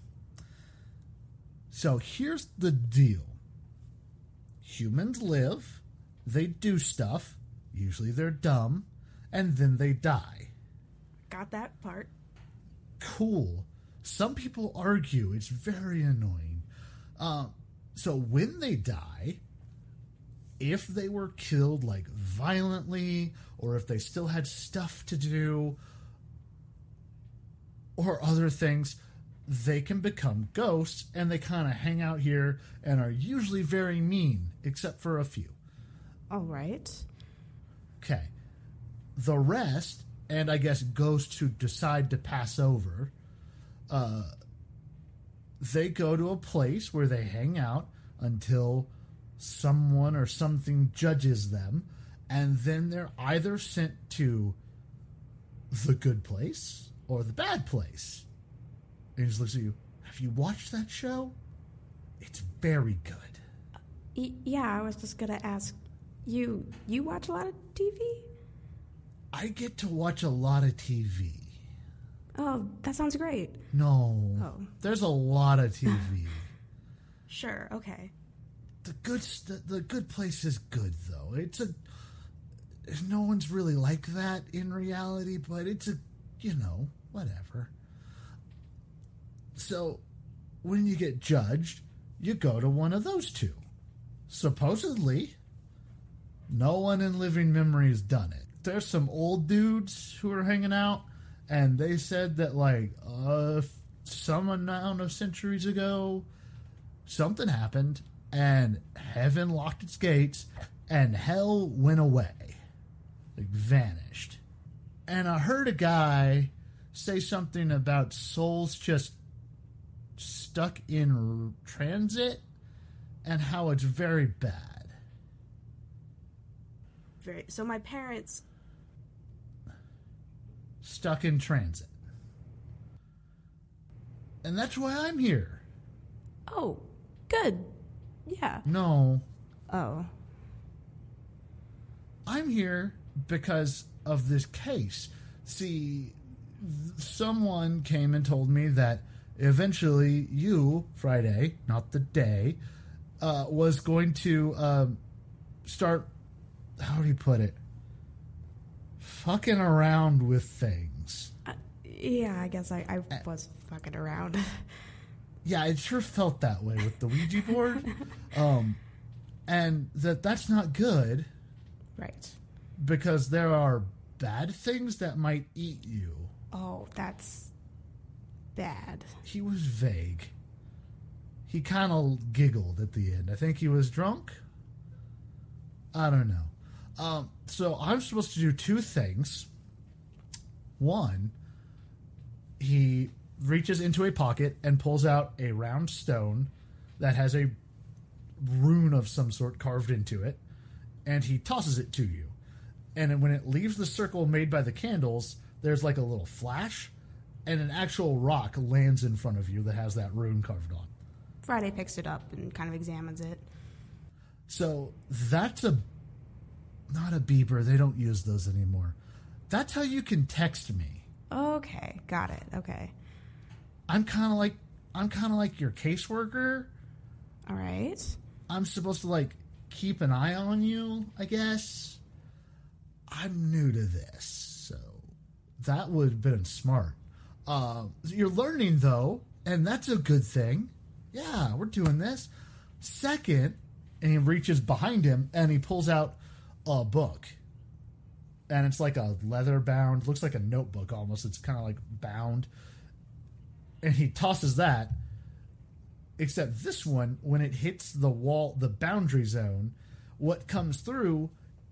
So here's the deal. Humans live, they do stuff, usually they're dumb, and then they die. Got that part. Cool. Some people argue it's very annoying. Uh, so when they die... If they were killed, like, violently, or if they still had stuff to do, or other things, they can become ghosts, and they kind of hang out here and are usually very mean, except for a few. All right. Okay. The rest, and I guess ghosts who decide to pass over, uh, they go to a place where they hang out until... someone or something judges them, and then they're either sent to the good place or the bad place. And he just looks at you. Have you watched that show? It's very good. Y- yeah, I was just gonna ask, you you watch a lot of T V? I get to watch a lot of T V. Oh, that sounds great. No. Oh. There's a lot of T V. Sure, okay. The good st- the good place is good, though. It's a... No one's really like that in reality, but it's a... You know, whatever. So, when you get judged, you go to one of those two. Supposedly, no one in living memory has done it. There's some old dudes who are hanging out, and they said that, like, uh, some amount of centuries ago, something happened, and heaven locked its gates, and hell went away. Like, vanished. And I heard a guy say something about souls just stuck in transit and how it's very bad. Very. So my parents. Stuck in transit. And that's why I'm here. Oh, good. Yeah. No. Oh. I'm here because of this case. See, th- someone came and told me that eventually you, Friday, not the day, uh, was going to um, start, how do you put it? Fucking around with things. Uh, yeah, I guess I, I was fucking around. Yeah, it sure felt that way with the Ouija board. um, and that that's not good. Right. Because there are bad things that might eat you. Oh, that's bad. He was vague. He kind of giggled at the end. I think he was drunk. I don't know. Um, so I'm supposed to do two things. One, he reaches into a pocket and pulls out a round stone that has a rune of some sort carved into it, and he tosses it to you. And when it leaves the circle made by the candles, there's like a little flash, and an actual rock lands in front of you that has that rune carved on. Friday picks it up and kind of examines it. So that's a... not a beeper. They don't use those anymore. That's how you can text me. Okay, got it. Okay. I'm kind of like... I'm kind of like your caseworker. All right. I'm supposed to, like, keep an eye on you, I guess. I'm new to this, so that would have been smart. Uh, you're learning, though, and that's a good thing. Yeah, we're doing this. Second, and he reaches behind him, and he pulls out a book. And it's like a leather-bound, looks like a notebook almost. It's kind of like bound. And he tosses that. Except this one, when it hits the wall, the boundary zone, what comes through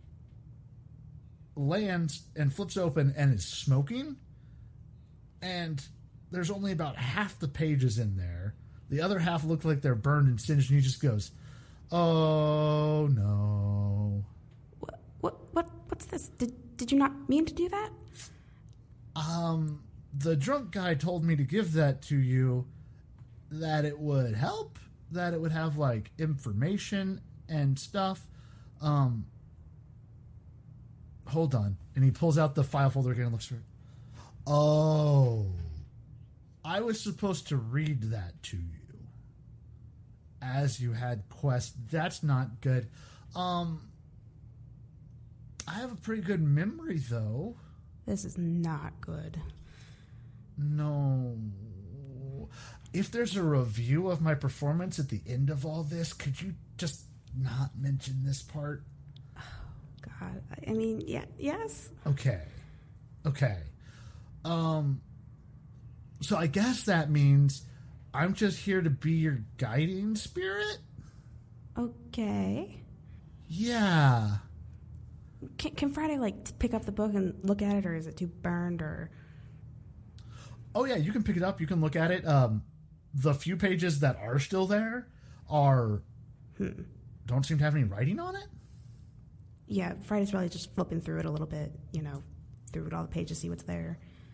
lands and flips open and is smoking. And there's only about half the pages in there. The other half look like they're burned and singed, and he just goes, "Oh no." What? What? What? What's this? Did Did you not mean to do that? Um, the drunk guy told me to give that to you. That it would help. That it would have like information and stuff. Um, hold on, and he pulls out the file folder again and looks through it. Oh, I was supposed to read that to you as you had quest. That's not good. Um, I have a pretty good memory, though. This is not good. No. If there's a review of my performance at the end of all this, could you just not mention this part? God, I mean, yeah, yes. Okay. Okay. Um, so I guess that means I'm just here to be your guiding spirit? Okay. Yeah. Can, can Friday, like, pick up the book and look at it, or is it too burned, or... Oh, yeah, you can pick it up. You can look at it. Um, the few pages that are still there are... Hmm. don't seem to have any writing on it? Yeah, Friday's probably just flipping through it a little bit, you know, through all the pages, see what's there.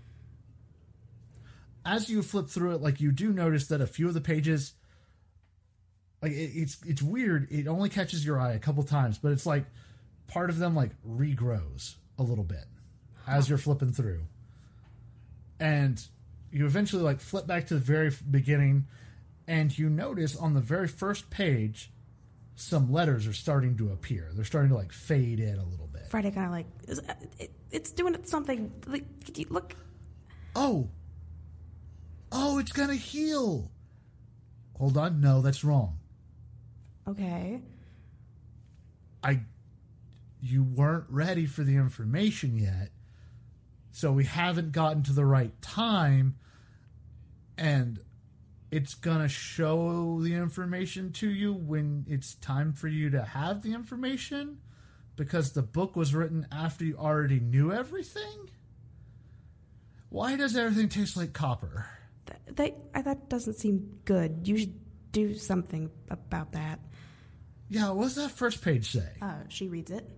As you flip through it, like, you do notice that a few of the pages, like, it, it's it's weird. It only catches your eye a couple times, but it's like part of them, like, regrows a little bit as you're flipping through. And you eventually, like, flip back to the very beginning, and you notice on the very first page, some letters are starting to appear. They're starting to, like, fade in a little bit. Friday kind of like, is, it, it's doing something, like, could you look? Oh. Oh, it's gonna heal. Hold on. No, that's wrong. Okay. I, you weren't ready for the information yet, so we haven't gotten to the right time, and it's gonna show the information to you when it's time for you to have the information, because the book was written after you already knew everything. Why does everything taste like copper? Th- That, that doesn't seem good. You should do something about that. Yeah, what does that first page say? Uh, she reads it.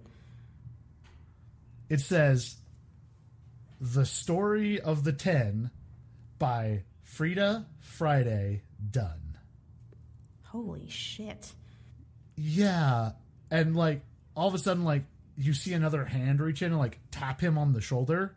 It says, The Story of the Ten by Frida Friday Dunn. Holy shit. Yeah, and like, all of a sudden, like, you see another hand reach in and like tap him on the shoulder.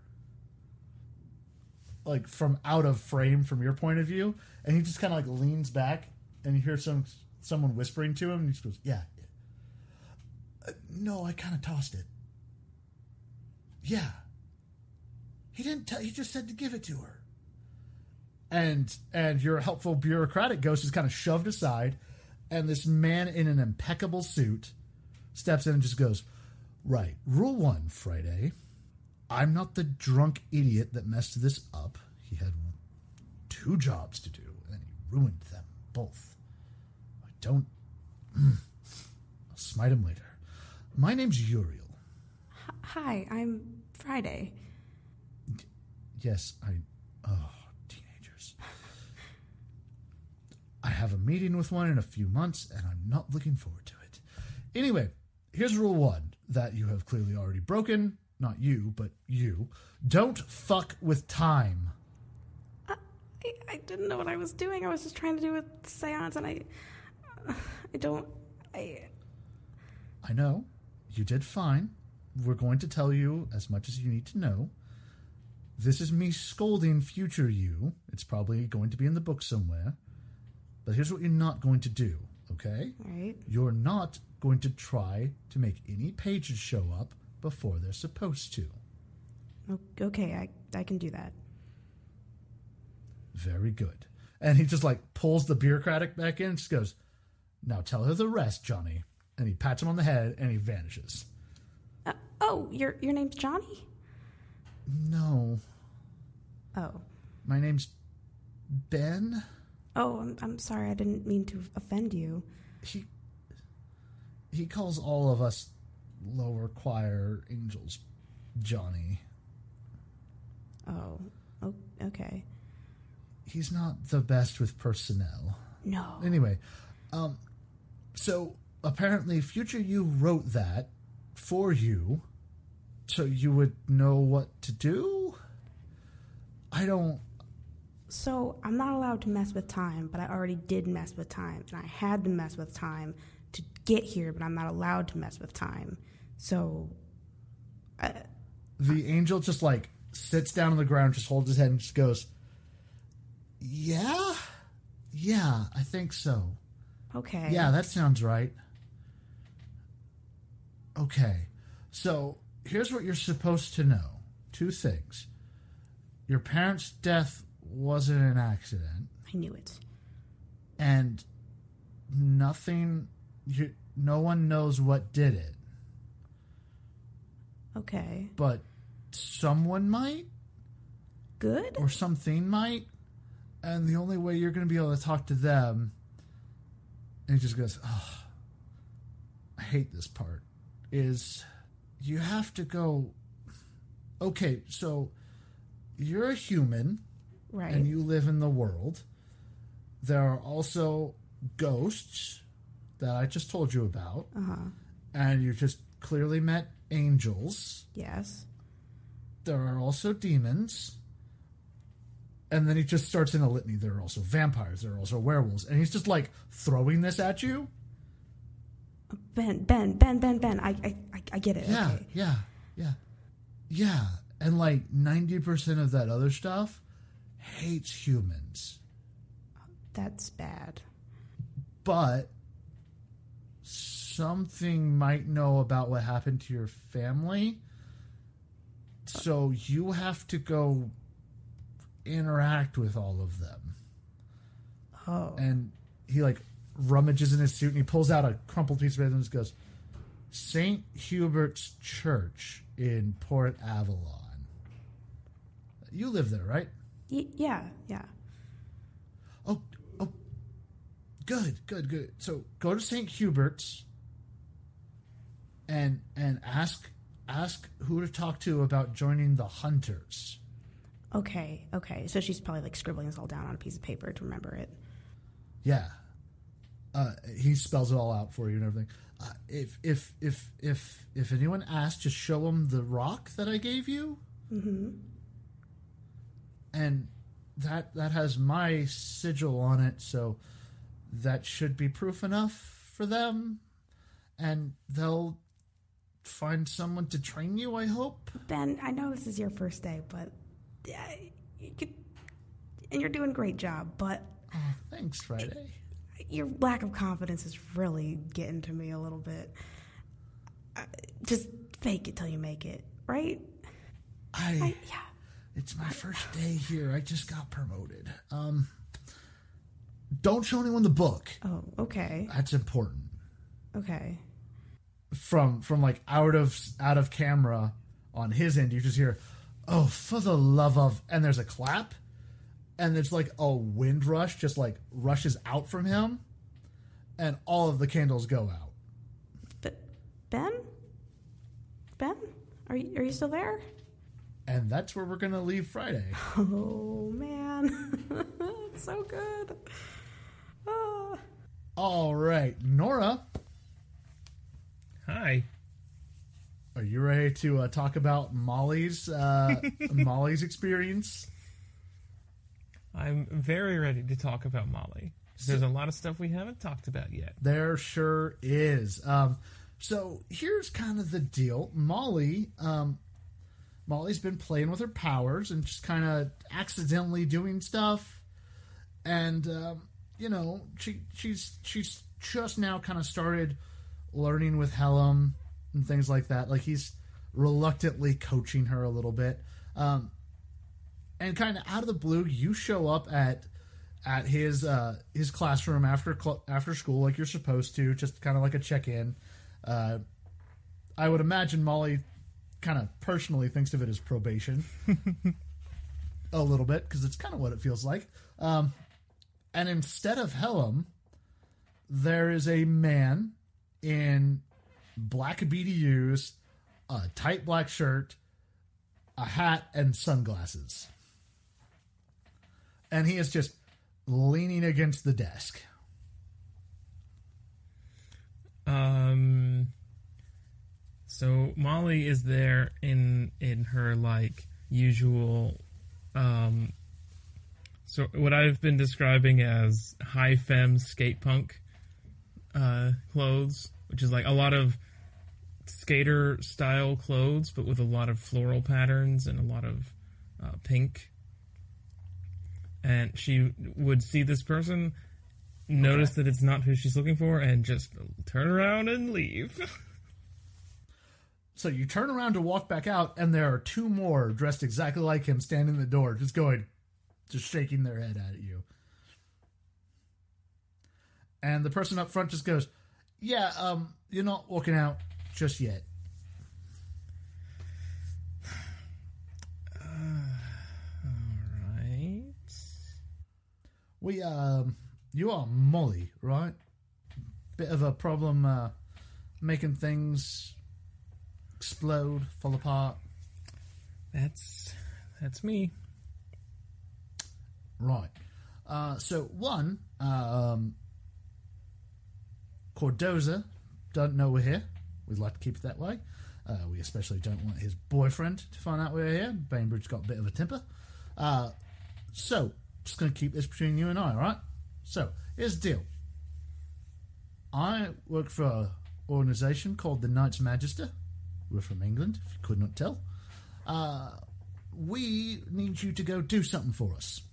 Like from out of frame from your point of view. And he just kind of like leans back and you hear some someone whispering to him and he just goes, yeah. Uh, no, I kind of tossed it. Yeah. He didn't tell, he just said to give it to her. And and your helpful bureaucratic ghost is kind of shoved aside and this man in an impeccable suit steps in and just goes, right, rule one, Friday. I'm not the drunk idiot that messed this up. He had two jobs to do, and he ruined them both. I don't... Mm, I'll smite him later. My name's Uriel. H- Hi, I'm Friday. D- yes, I... Oh, teenagers. I have a meeting with one in a few months, and I'm not looking forward to it. Anyway, here's rule one that you have clearly already broken. Not you, but you. Don't fuck with time. I, I didn't know what I was doing. I was just trying to do a seance, and I... I don't... I... I know. You did fine. We're going to tell you as much as you need to know. This is me scolding future you. It's probably going to be in the book somewhere. But here's what you're not going to do, okay? All right. You're not going to try to make any pages show up before they're supposed to. Okay, I, I can do that. Very good. And he just like pulls the bureaucratic back in and just goes, now tell her the rest, Johnny. And he pats him on the head and he vanishes. Uh, oh, your your name's Johnny? No. Oh. My name's Ben. Oh, I'm, I'm sorry. I didn't mean to offend you. He he calls all of us lower choir angels Johnny. Oh, oh, okay. He's not the best with personnel. No. Anyway, um, so apparently future you wrote that for you so you would know what to do? I don't... So, I'm not allowed to mess with time, but I already did mess with time, and I had to mess with time to get here, but I'm not allowed to mess with time. So, uh, the angel just like sits down on the ground, just holds his head and just goes, yeah, yeah, I think so. okay. Yeah, that sounds right. Okay, so here's what you're supposed to know. Two things. Your parents' death wasn't an accident. I knew it. And nothing, you, no one knows what did it. Okay. But someone might, Good? or something might, and the only way you're going to be able to talk to them, and he just goes, oh, I hate this part, is you have to go, okay, so you're a human, Right. and you live in the world. There are also ghosts that I just told you about, Uh-huh. and you just clearly met angels. Yes. There are also demons. And then he just starts in a litany. There are also vampires. There are also werewolves. And he's just like throwing this at you. Ben, Ben, Ben, Ben, Ben. I, I, I- I get it. Yeah, Okay. yeah, yeah. Yeah. And like ninety percent of that other stuff hates humans. That's bad. But something might know about what happened to your family. So you have to go interact with all of them. Oh. And he like rummages in his suit and he pulls out a crumpled piece of paper and just goes, Saint Hubert's Church in Port Avalon. You live there, right? Y- yeah, yeah. Oh, oh, good, good, good. So go to Saint Hubert's and and ask ask who to talk to about joining the Hunters. Okay, okay. So she's probably like scribbling this all down on a piece of paper to remember it. Yeah. Uh, he spells it all out for you and everything. Uh, if if if if if anyone asks, just show them the rock that I gave you. Mm-hmm. And that that has my sigil on it, so that should be proof enough for them. And they'll find someone to train you, I hope. Ben, I know this is your first day, but uh, you could, and you're doing a great job, but Oh, thanks, Friday. Your lack of confidence is really getting to me a little bit. Uh, just fake it till you make it, right? I, I yeah. It's my first day here. I just got promoted. Um, don't show anyone the book. Oh, okay. That's important. Okay. From from like out of out of camera on his end, you just hear, "Oh, for the love of!" And there's a clap, and it's like a wind rush, just like rushes out from him, and all of the candles go out. But Ben, Ben, are you are you still there? And that's where we're gonna leave Friday. Oh man, it's so good. Ah. All right, Nora. Hi. Are you ready to uh, talk about Molly's uh, Molly's experience? I'm very ready to talk about Molly. There's a lot of stuff we haven't talked about yet. There sure is. Um, so here's kind of the deal. Molly, um, Molly's been playing with her powers and just kind of accidentally doing stuff, and um, you know, she she's she's just now kind of started learning with Helm and things like that. Like he's reluctantly coaching her a little bit, um, and kind of out of the blue, you show up at at his uh, his classroom after cl- after school, like you're supposed to, just kind of like a check in. Uh, I would imagine Molly kind of personally thinks of it as probation, a little bit, because it's kind of what it feels like. Um, and instead of Helm, there is a man in black B D Us, a tight black shirt, a hat, and sunglasses. And he is just leaning against the desk. Um. So Molly is there in in her like usual, um. So what I've been describing as high femme skate punk, uh, clothes, which is like a lot of skater style clothes, but with a lot of floral patterns and a lot of uh, pink. And she would see this person, notice Okay. that it's not who she's looking for, and just turn around and leave. So you turn around to walk back out, and there are two more dressed exactly like him standing in the door, just going, just shaking their head at you. And the person up front just goes, yeah, um, you're not walking out just yet. Alright. We, um, you are Molly, right? Bit of a problem, uh, making things explode, fall apart. That's that's me. Right. Uh, so, one, um, Cordoza don't know we're here. We'd like to keep it that way. Uh, we especially don't want his boyfriend to find out we're here. Bainbridge got a bit of a temper. Uh, so, just going to keep this between you and I, all right? So, here's the deal. I work for an organisation called the Knights Magister. We're from England, if you could not tell. Uh, we need you to go do something for us.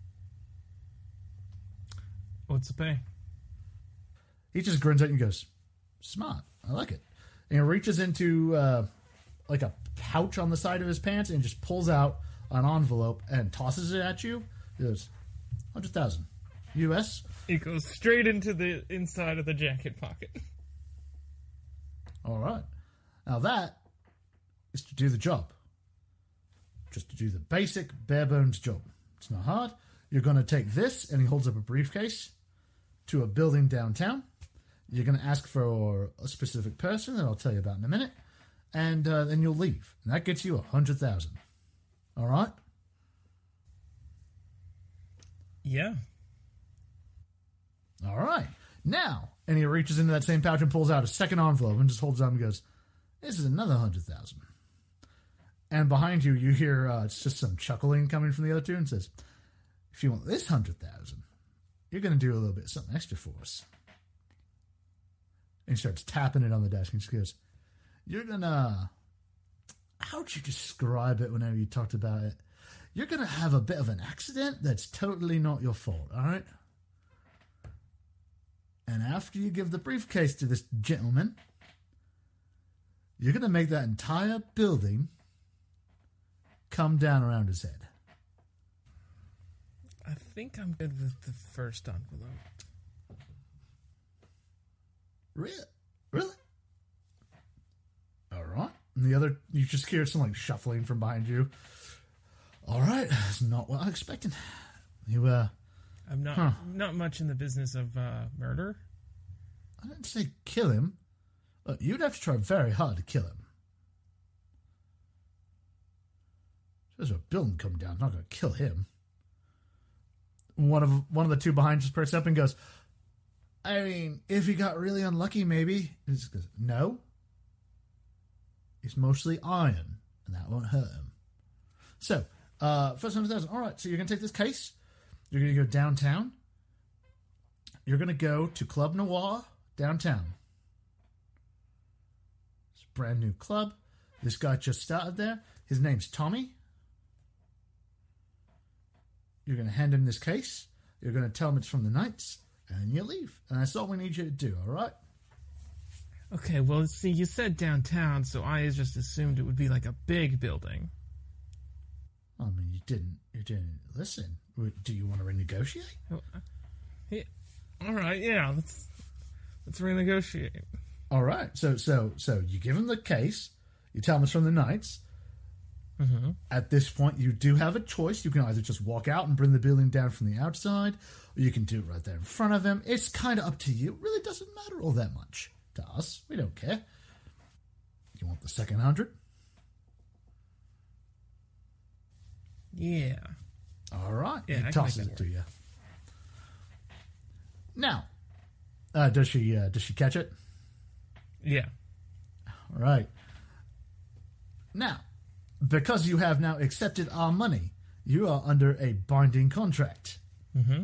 What's the pay? He just grins at you and goes, smart, I like it. And he reaches into uh, like a pouch on the side of his pants and just pulls out an envelope and tosses it at you. He goes, one hundred thousand U S. It goes straight into the inside of the jacket pocket. All right. Now that is to do the job. Just to do the basic bare bones job. It's not hard. You're going to take this, and he holds up a briefcase, to a building downtown. You're going to ask for a specific person that I'll tell you about in a minute, and uh, then you'll leave. And that gets you a hundred thousand. All right? Yeah. All right. Now, and he reaches into that same pouch and pulls out a second envelope and just holds it up and goes, this is another hundred thousand. And behind you, you hear uh, it's just some chuckling coming from the other two and says, if you want this hundred thousand, you're going to do a little bit something extra for us. And he starts tapping it on the desk and she goes, you're going to, how'd you describe it whenever you talked about it? You're going to have a bit of an accident that's totally not your fault, all right? And after you give the briefcase to this gentleman, you're going to make that entire building come down around his head. I think I'm good with the first envelope. Really? Really? All right. And the other, you just hear some like shuffling from behind you. All right. That's not what I expected. You, uh... I'm not huh. not much in the business of uh, murder. I didn't say kill him. Look, you'd have to try very hard to kill him. There's a building coming down. I'm not going to kill him. One of one of the two behind just perks up and goes, I mean, if he got really unlucky, maybe. He just goes, no. It's mostly iron, and that won't hurt him. So, uh, first one thousand. All right, so you're going to take this case. You're going to go downtown. You're going to go to Club Noir downtown. It's a brand new club. This guy just started there. His name's Tommy. You're going to hand him this case. You're going to tell him it's from the Knights. And then you leave. And that's all we need you to do, all right? Okay, well, see, you said downtown, so I just assumed it would be like a big building. I mean, you didn't. You didn't listen. Do you want to renegotiate? Oh, yeah. All right, yeah, let's let's renegotiate. All right. So, so, so you give him the case. You tell him it's from the Knights. Mm-hmm. At this point, you do have a choice. You can either just walk out and bring the building down from the outside, or you can do it right there in front of him. It's kind of up to you. It really doesn't matter all that much to us. We don't care. You want the second hundred? Yeah. All right. Yeah, he I can tosses make it that to you. Now, uh, does she uh, does she catch it? Yeah. All right. Now, because you have now accepted our money, you are under a binding contract. Mm-hmm.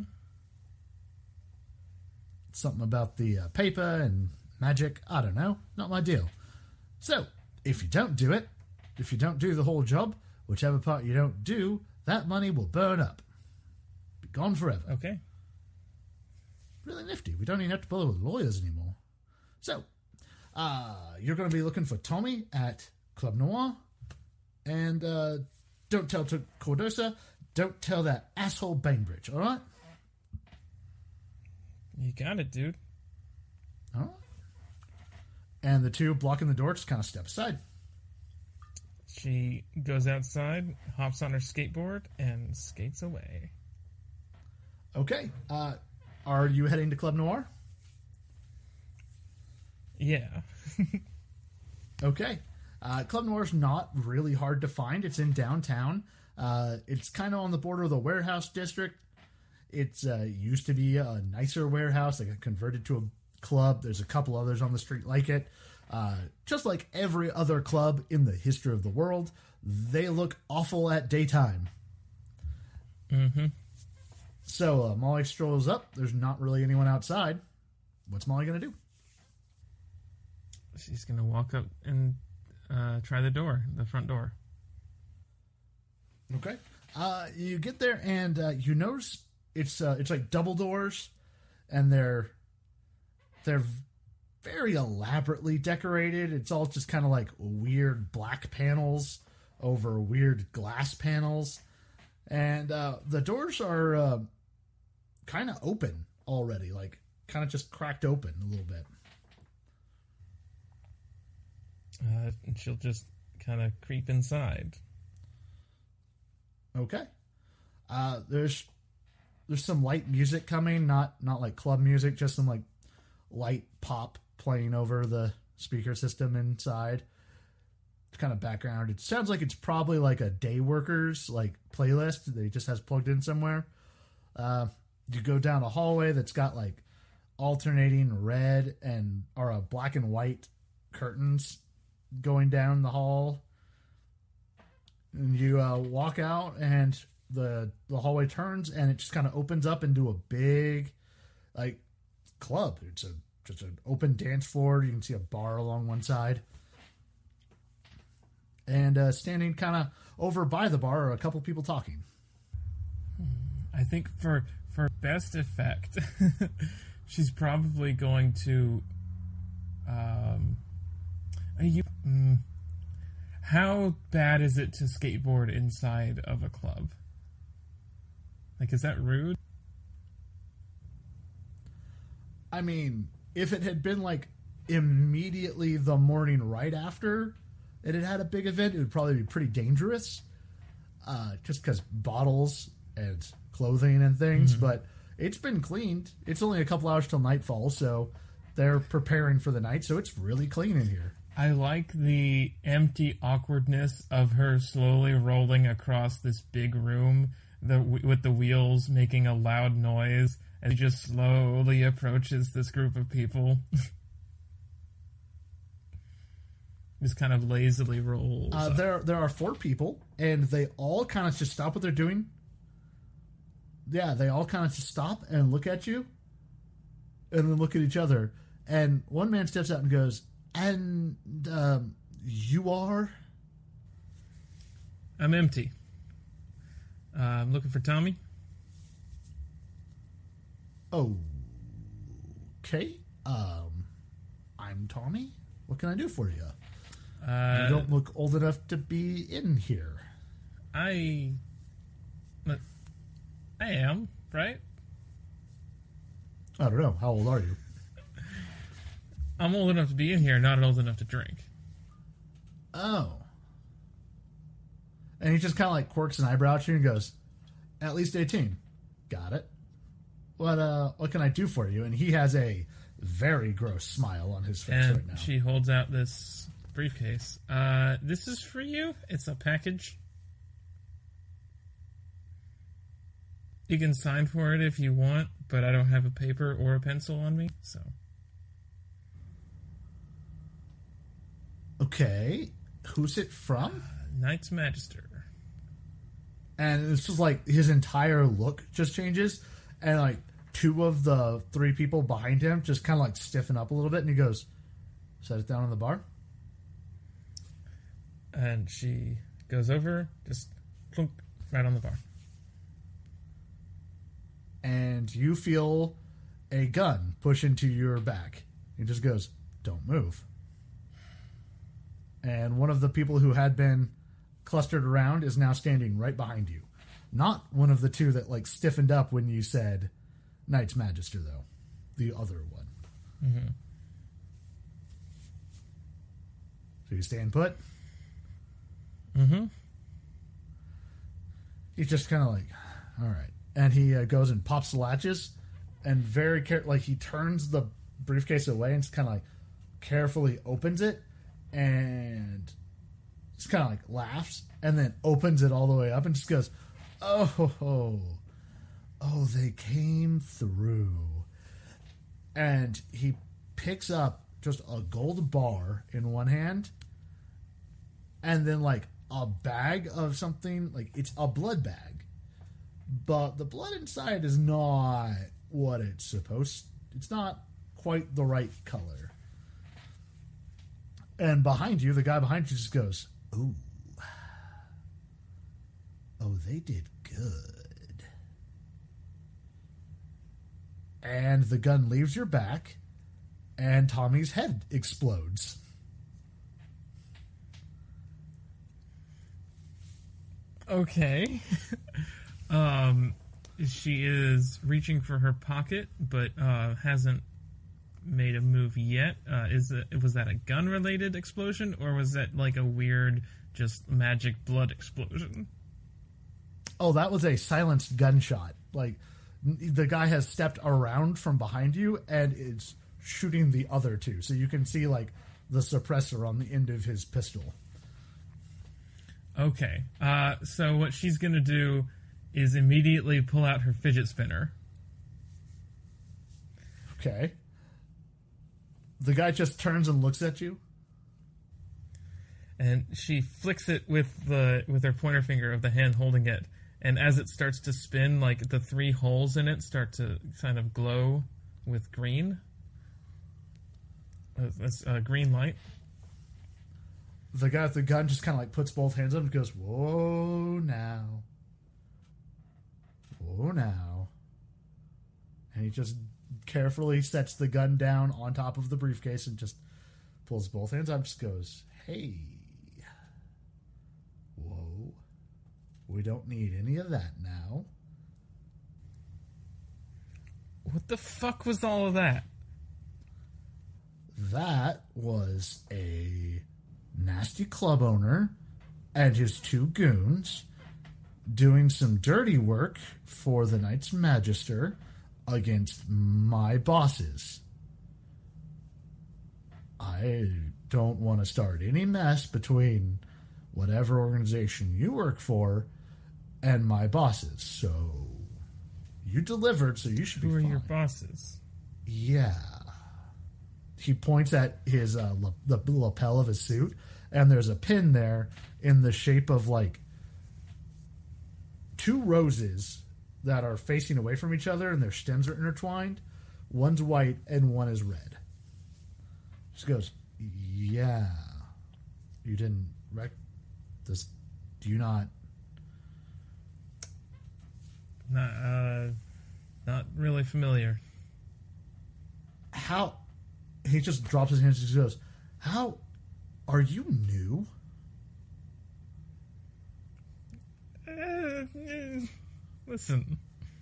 Something about the uh, paper and magic. I don't know. Not my deal. So, if you don't do it, if you don't do the whole job, whichever part you don't do, that money will burn up. Be gone forever. Okay. Really nifty. We don't even have to bother with lawyers anymore. So, uh, you're going to be looking for Tommy at Club Noir. And uh, don't tell to Cordosa. Don't tell that asshole Bainbridge, all right? You got it, dude. All right. And the two blocking the door just kind of step aside. She goes outside, hops on her skateboard, and skates away. Okay. Uh, are you heading to Club Noir? Yeah. Okay. Uh, Club Noir is not really hard to find. It's in downtown. Uh, it's kind of on the border of the warehouse district. It's uh, used to be a nicer warehouse. They got converted to a club. There's a couple others on the street like it. Uh, just like every other club in the history of the world, they look awful at daytime. Mm-hmm. So uh, Molly strolls up. There's not really anyone outside. What's Molly going to do? She's going to walk up and uh, try the door, the front door. Okay. Uh, you get there and uh, you notice it's uh, it's like double doors, and they're they're very elaborately decorated. It's all just kind of like weird black panels over weird glass panels, and uh, the doors are uh, kind of open already, like kind of just cracked open a little bit. Uh, and she'll just kind of creep inside. Okay. Uh, there's there's some light music coming, not not like club music, just some like light pop playing over the speaker system inside. It's kind of background. It sounds like it's probably like a day workers like playlist that he just has plugged in somewhere. Uh, you go down a hallway that's got like alternating red and or a black and white curtains going down the hall. And you uh, walk out, and the the hallway turns, and it just kind of opens up into a big, like, club. It's a just an open dance floor. You can see a bar along one side, and uh, standing kind of over by the bar are a couple people talking. I think for for best effect, she's probably going to. Um, you. Mm, How bad is it to skateboard inside of a club? Like, is that rude? I mean, if it had been like immediately the morning right after it had had a big event, it would probably be pretty dangerous. Uh, just because bottles and clothing and things, mm-hmm. But it's been cleaned. It's only a couple hours till nightfall, so they're preparing for the night, so it's really clean in here. I like the empty awkwardness of her slowly rolling across this big room the, with the wheels making a loud noise as she just slowly approaches this group of people. Just kind of lazily rolls. Uh, there, there are four people, and they all kind of just stop what they're doing. Yeah, they all kind of just stop and look at you, and then look at each other. And one man steps out and goes, "And um, you are?" I'm empty. Uh, I'm looking for Tommy. Okay. Um, I'm Tommy. What can I do for you? Uh, you don't look old enough to be in here. I... I am, right? I don't know. How old are you? I'm old enough to be in here, not old enough to drink. Oh. And he just kind of like quirks an eyebrow at you and goes, "At least eighteen. Got it. What uh, what can I do for you?" And he has a very gross smile on his face and right now. She holds out this briefcase. Uh, this is for you. It's a package. You can sign for it if you want, but I don't have a paper or a pencil on me, so... Okay. Who's it from? Uh, Knight's Magister. And it's just like his entire look just changes, and like two of the three people behind him just kind of like stiffen up a little bit, and he goes, "Set it down on the bar." And she goes over, just plunk, right on the bar. And you feel a gun push into your back. He just goes, "Don't move." And one of the people who had been clustered around is now standing right behind you. Not one of the two that like stiffened up when you said Knight's Magister, though. The other one. Mm-hmm. So you stand put? Mm-hmm. He's just kind of like, all right. And he uh, goes and pops the latches, and very care like he turns the briefcase away and just kind of like carefully opens it, and just kind of like laughs, and then opens it all the way up and just goes, "Oh, oh, oh, they came through." And he picks up just a gold bar in one hand, and then like a bag of something, like it's a blood bag. But the blood inside is not what it's supposed... It's not quite the right color. And behind you, the guy behind you just goes, "Ooh. Oh, they did good." And the gun leaves your back, and Tommy's head explodes. Okay. Um, she is reaching for her pocket, but uh, hasn't made a move yet. Uh, is it was that a gun-related explosion, or was that like a weird, just magic blood explosion? Oh, that was a silenced gunshot. Like the guy has stepped around from behind you and is shooting the other two, so you can see like the suppressor on the end of his pistol. Okay. Uh, so what she's gonna do is immediately pull out her fidget spinner. Okay. The guy just turns and looks at you. And she flicks it with the with her pointer finger of the hand holding it. And as it starts to spin, like the three holes in it start to kind of glow with green. Uh, that's uh, green light. The guy with the gun just kind of like puts both hands up and goes, "Whoa now. Whoa now." And he just carefully sets the gun down on top of the briefcase and just pulls both hands up and just goes, "Hey. Whoa. We don't need any of that now." What the fuck was all of that? That was a nasty club owner and his two goons doing some dirty work for the Knights Magister against my bosses. I don't want to start any mess between whatever organization you work for and my bosses, so you delivered, so you should be Who are fine. your bosses? Yeah. He points at his uh, la- the lapel of his suit, and there's a pin there in the shape of like two roses that are facing away from each other, and their stems are intertwined. One's white and one is red. She goes, "Yeah, you didn't rec this. Do you not?" Not, uh, not really familiar. How? He just drops his hands and just goes, "How are you new?" Uh, eh, listen.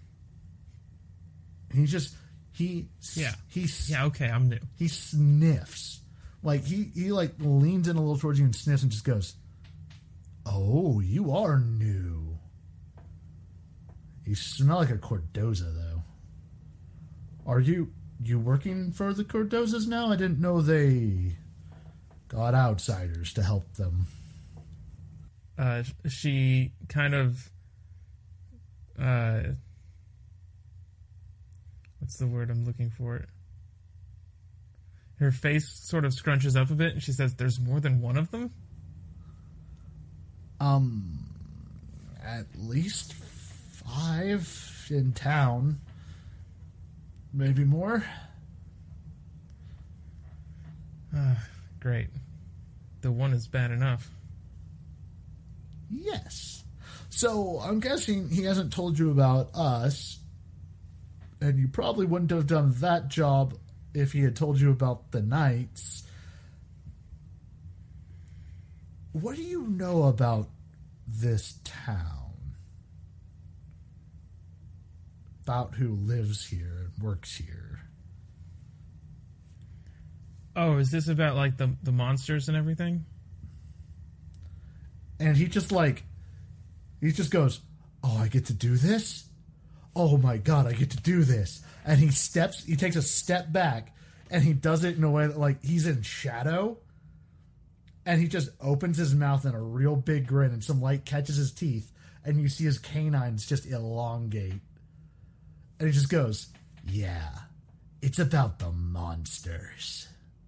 He just he Yeah. he Yeah, okay, I'm new. he sniffs, like he he like leans in a little towards you and sniffs and just goes, "Oh, you are new. You smell like a Cordoza, though. Are you you working for the Cordozas now? I didn't know they got outsiders to help them." Uh, she kind of, uh, what's the word I'm looking for? Her face sort of scrunches up a bit, and she says, "There's more than one of them?" Um, at least five in town. Maybe more. Uh, great. The one is bad enough. Yes. So I'm guessing he hasn't told you about us, and you probably wouldn't have done that job if he had told you about the Knights. What do you know about this town? About who lives here and works here? Oh, is this about, like, the, the monsters and everything? And he just like, he just goes, "Oh, I get to do this? Oh my God, I get to do this." And he steps, he takes a step back, and he does it in a way that like he's in shadow. And he just opens his mouth in a real big grin, and some light catches his teeth, and you see his canines just elongate. And he just goes, "Yeah, it's about the monsters."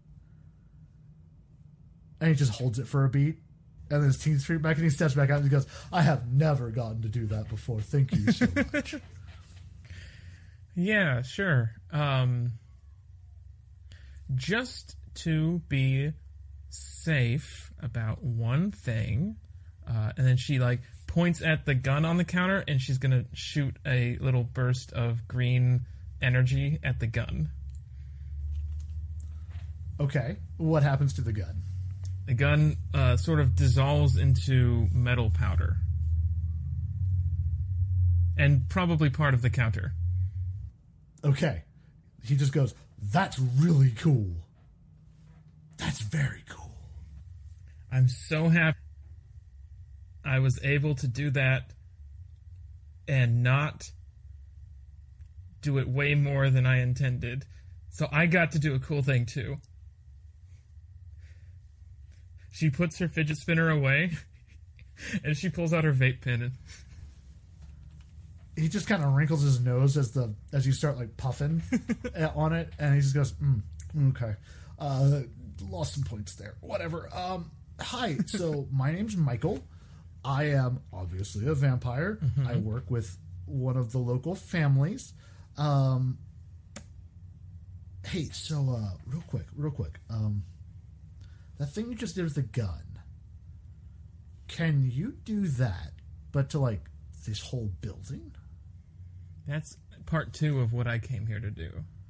And he just holds it for a beat. And then his teeth streak back, and he steps back out and he goes, "I have never gotten to do that before. Thank you so much." Yeah, sure. Um, just to be safe about one thing, uh, and then she like points at the gun on the counter, and she's gonna shoot a little burst of green energy at the gun. Okay, what happens to the gun? The gun uh, sort of dissolves into metal powder. And probably part of the counter. Okay. He just goes, "That's really cool. That's very cool." I'm so happy I was able to do that and not do it way more than I intended. So I got to do a cool thing too. She puts her fidget spinner away, and she pulls out her vape pen. And he just kind of wrinkles his nose as the as you start like puffing on it, and he just goes, mm, "Okay, uh, lost some points there. Whatever. Um, hi. So my name's Michael. I am obviously a vampire. Mm-hmm. I work with one of the local families. Um, hey, so uh, real quick, real quick. Um, that thing you just did with the gun. Can you do that, but to like this whole building?" That's part two of what I came here to do.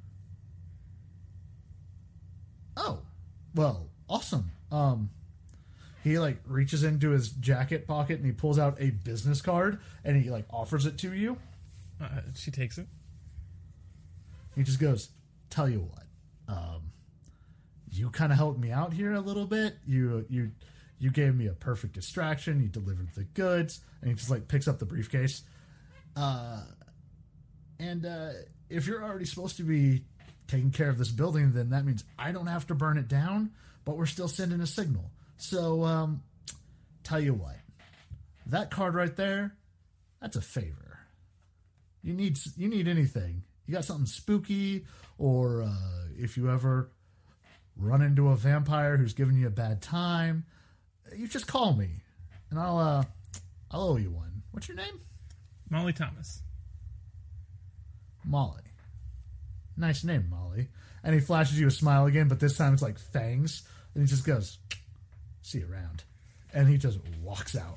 Oh, well, awesome. Um, he like reaches into his jacket pocket and he pulls out a business card and he like offers it to you. Uh, she takes it. He just goes, "Tell you what, um, you kind of helped me out here a little bit. You you you gave me a perfect distraction. You delivered the goods." And he just like picks up the briefcase. Uh, and uh, if you're already supposed to be taking care of this building, then that means I don't have to burn it down, but we're still sending a signal. So, um, tell you what, that card right there, that's a favor. You need you need anything. You got something spooky, or uh, if you ever run into a vampire who's giving you a bad time, you just call me, and I'll uh, I'll owe you one. What's your name? Molly Thomas. Molly. Nice name, Molly. And he flashes you a smile again, but this time it's like fangs. And he just goes, "See you around." And he just walks out.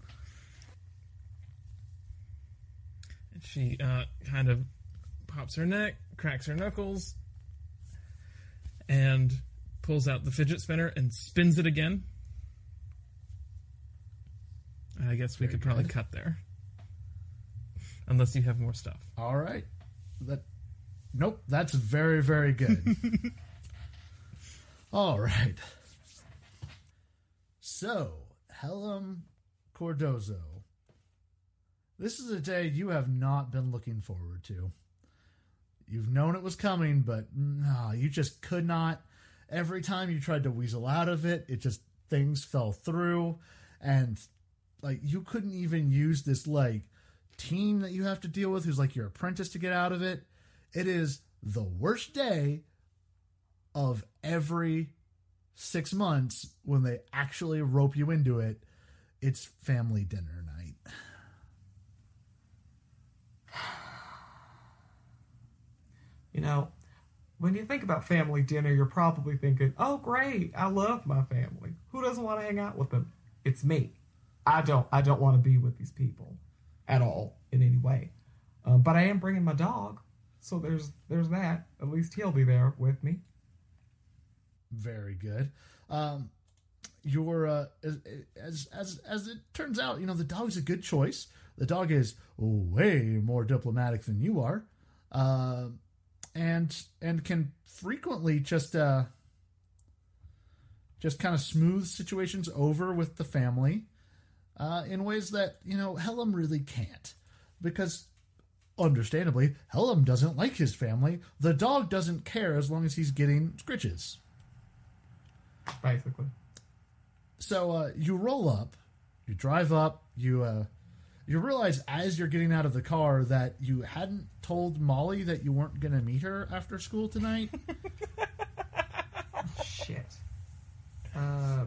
She uh, kind of pops her neck, cracks her knuckles, and pulls out the fidget spinner and spins it again. I guess we Very could probably good. cut there. Unless you have more stuff. All right. That. Nope, that's very, very good. All right. So, Helm Cordozo. This is a day you have not been looking forward to. You've known it was coming, but no, you just could not. Every time you tried to weasel out of it, it just, things fell through. And, like, you couldn't even use this, like, team that you have to deal with who's, like, your apprentice to get out of it. It is the worst day of every six months when they actually rope you into it. It's family dinner night. You know, when you think about family dinner, you're probably thinking, "Oh, great, I love my family. Who doesn't want to hang out with them?" It's me. I don't. I don't want to be with these people at all in any way. Um, but I am bringing my dog, so there's there's that. At least he'll be there with me. Very good. Um, your uh, as as as it turns out, you know, the dog's a good choice. The dog is way more diplomatic than you are, uh, and and can frequently just uh, just kind of smooth situations over with the family uh, in ways that, you know, Helm really can't, because understandably, Helm doesn't like his family. The dog doesn't care as long as he's getting scritches. Basically. So uh, you roll up, you drive up, you uh, you realize as you're getting out of the car that you hadn't told Molly that you weren't going to meet her after school tonight. Shit. Uh,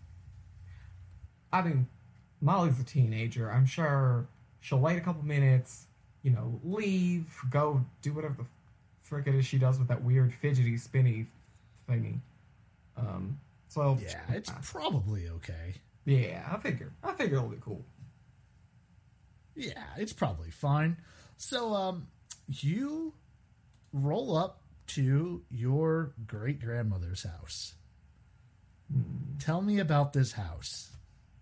I mean, Molly's a teenager. I'm sure she'll wait a couple minutes, you know, leave, go do whatever the frick it is she does with that weird fidgety spinny thingy. Um, so Yeah, it's probably okay. yeah, I figure. I figure it'll be cool. Yeah, it's probably fine. So, um, you roll up to your great grandmother's house. Hmm. Tell me about this house.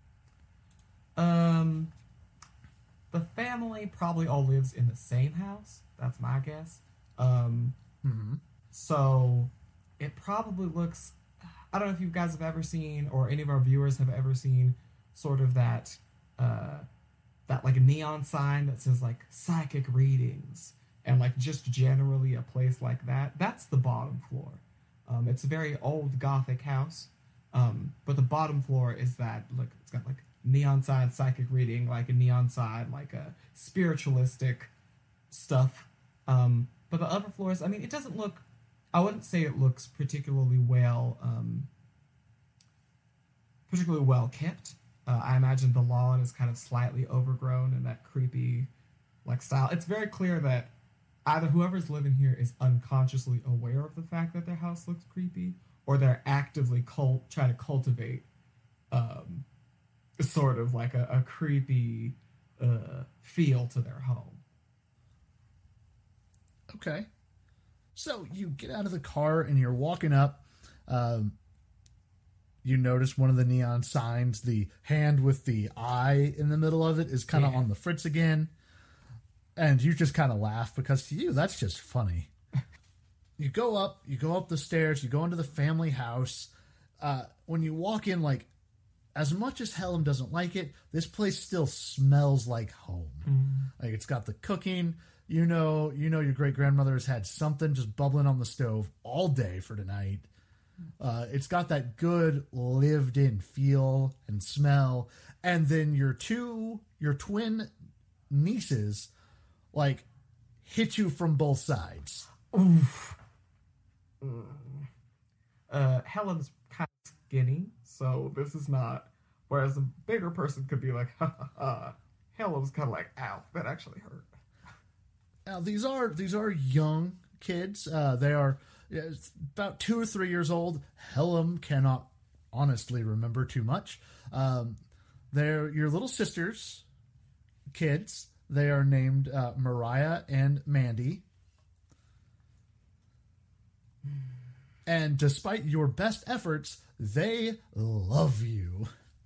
Um, the family probably all lives in the same house. That's my guess. Um, Mm-hmm. so it probably looks. I don't know if you guys have ever seen, or any of our viewers have ever seen, sort of that, uh, that like neon sign that says like psychic readings, and like just generally a place like that. That's the bottom floor. Um, it's a very old Gothic house, um, but the bottom floor is that, look, it's got like neon sign psychic reading, like a neon sign, like a spiritualistic stuff. Um, but the upper floors, I mean, it doesn't look, I wouldn't say it looks particularly well, um, particularly well kept. Uh, I imagine the lawn is kind of slightly overgrown in that creepy, like, style. It's very clear that either whoever's living here is unconsciously aware of the fact that their house looks creepy, or they're actively cult- trying to cultivate um, sort of like a, a creepy uh, feel to their home. Okay. So you get out of the car and you're walking up. Um, you notice one of the neon signs, the hand with the eye in the middle of it, is kind of yeah. on the fritz again. And you just kind of laugh because to you, that's just funny. You go up, you go up the stairs, you go into the family house. Uh, when you walk in, like, as much as Helen doesn't like it, this place still smells like home. Mm. Like, it's got the cooking. You know, you know your great-grandmother has had something just bubbling on the stove all day for tonight. Uh, it's got that good lived-in feel and smell. And then your two, your twin nieces, like, hit you from both sides. Oof. Mm. Uh, Helen's kind of skinny, so this is not... Whereas a bigger person could be like, ha ha ha. Helen's kind of like, ow, that actually hurt. Now, these are these are young kids. Uh, they are uh, about two or three years old. Helen cannot honestly remember too much. Um, they're your little sisters' kids. They are named uh, Mariah and Mandy. And despite your best efforts, they love you.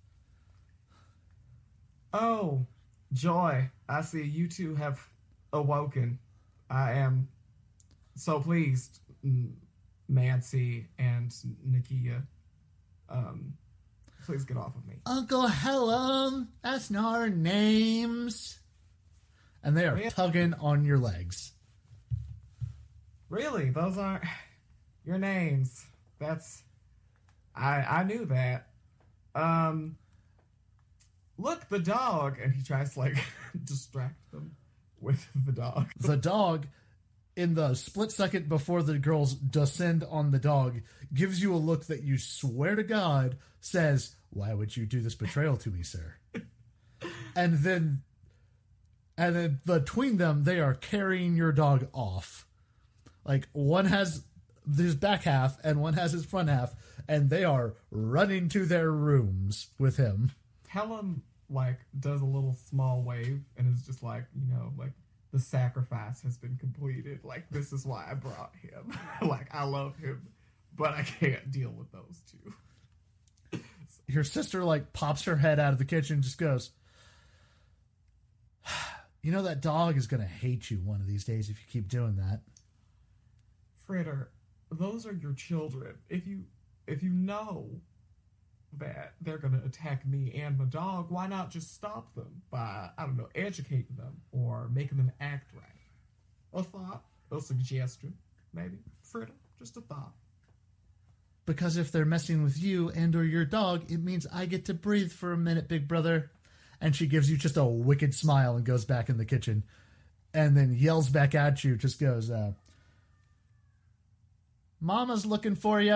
Oh, Joy, I see you two have awoken. I am so pleased, Nancy and Nakia. Um, please get off of me. Uncle Helen, that's not our names. And they are really? tugging on your legs. Really? Those aren't your names. That's... I I knew that. Um... Look, the dog! And he tries to, like, distract them with the dog. The dog, in the split second before the girls descend on the dog, gives you a look that you swear to God says, "Why would you do this betrayal to me, sir?" And then, and then between them, they are carrying your dog off. Like, one has his back half and one has his front half, and they are running to their rooms with him. Helen, like, does a little small wave and is just like, you know, like, the sacrifice has been completed. Like, this is why I brought him. Like, I love him, but I can't deal with those two. Your sister, like, pops her head out of the kitchen and just goes, "You know, that dog is going to hate you one of these days if you keep doing that." Fritter, those are your children. If you, if you know that they're going to attack me and my dog, why not just stop them by, I don't know, educating them or making them act right? A thought, a suggestion, maybe. Fritter, just a thought. Because if they're messing with you and or your dog, it means I get to breathe for a minute, big brother. And she gives you just a wicked smile and goes back in the kitchen. And then yells back at you, just goes, uh, "Mama's looking for you."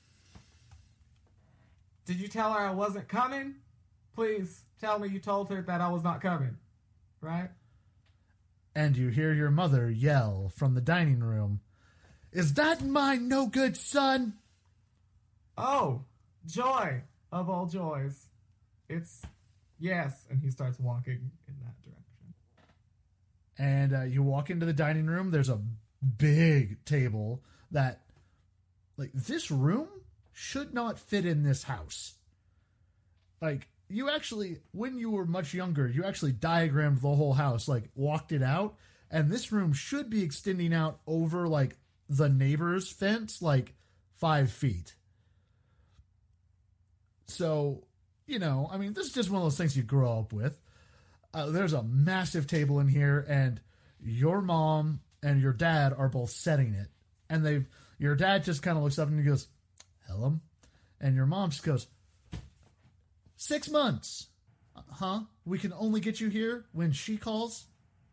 Did you tell her I wasn't coming? Please tell me you told her that I was not coming, right? And you hear your mother yell from the dining room, "Is that my no good son?" Oh, Joy of all joys. It's, yes. And he starts walking in that direction. And uh, you walk into the dining room. There's a big table that, like, this room should not fit in this house. Like, you actually, when you were much younger, you actually diagrammed the whole house, like, walked it out, and this room should be extending out over, like, the neighbor's fence, like, five feet. So, you know, I mean, this is just one of those things you grow up with. Uh, there's a massive table in here, and your mom and your dad are both setting it. And they've, your dad just kind of looks up and he goes, "Helen?" And your mom just goes, "Six months." Huh? We can only get you here when she calls?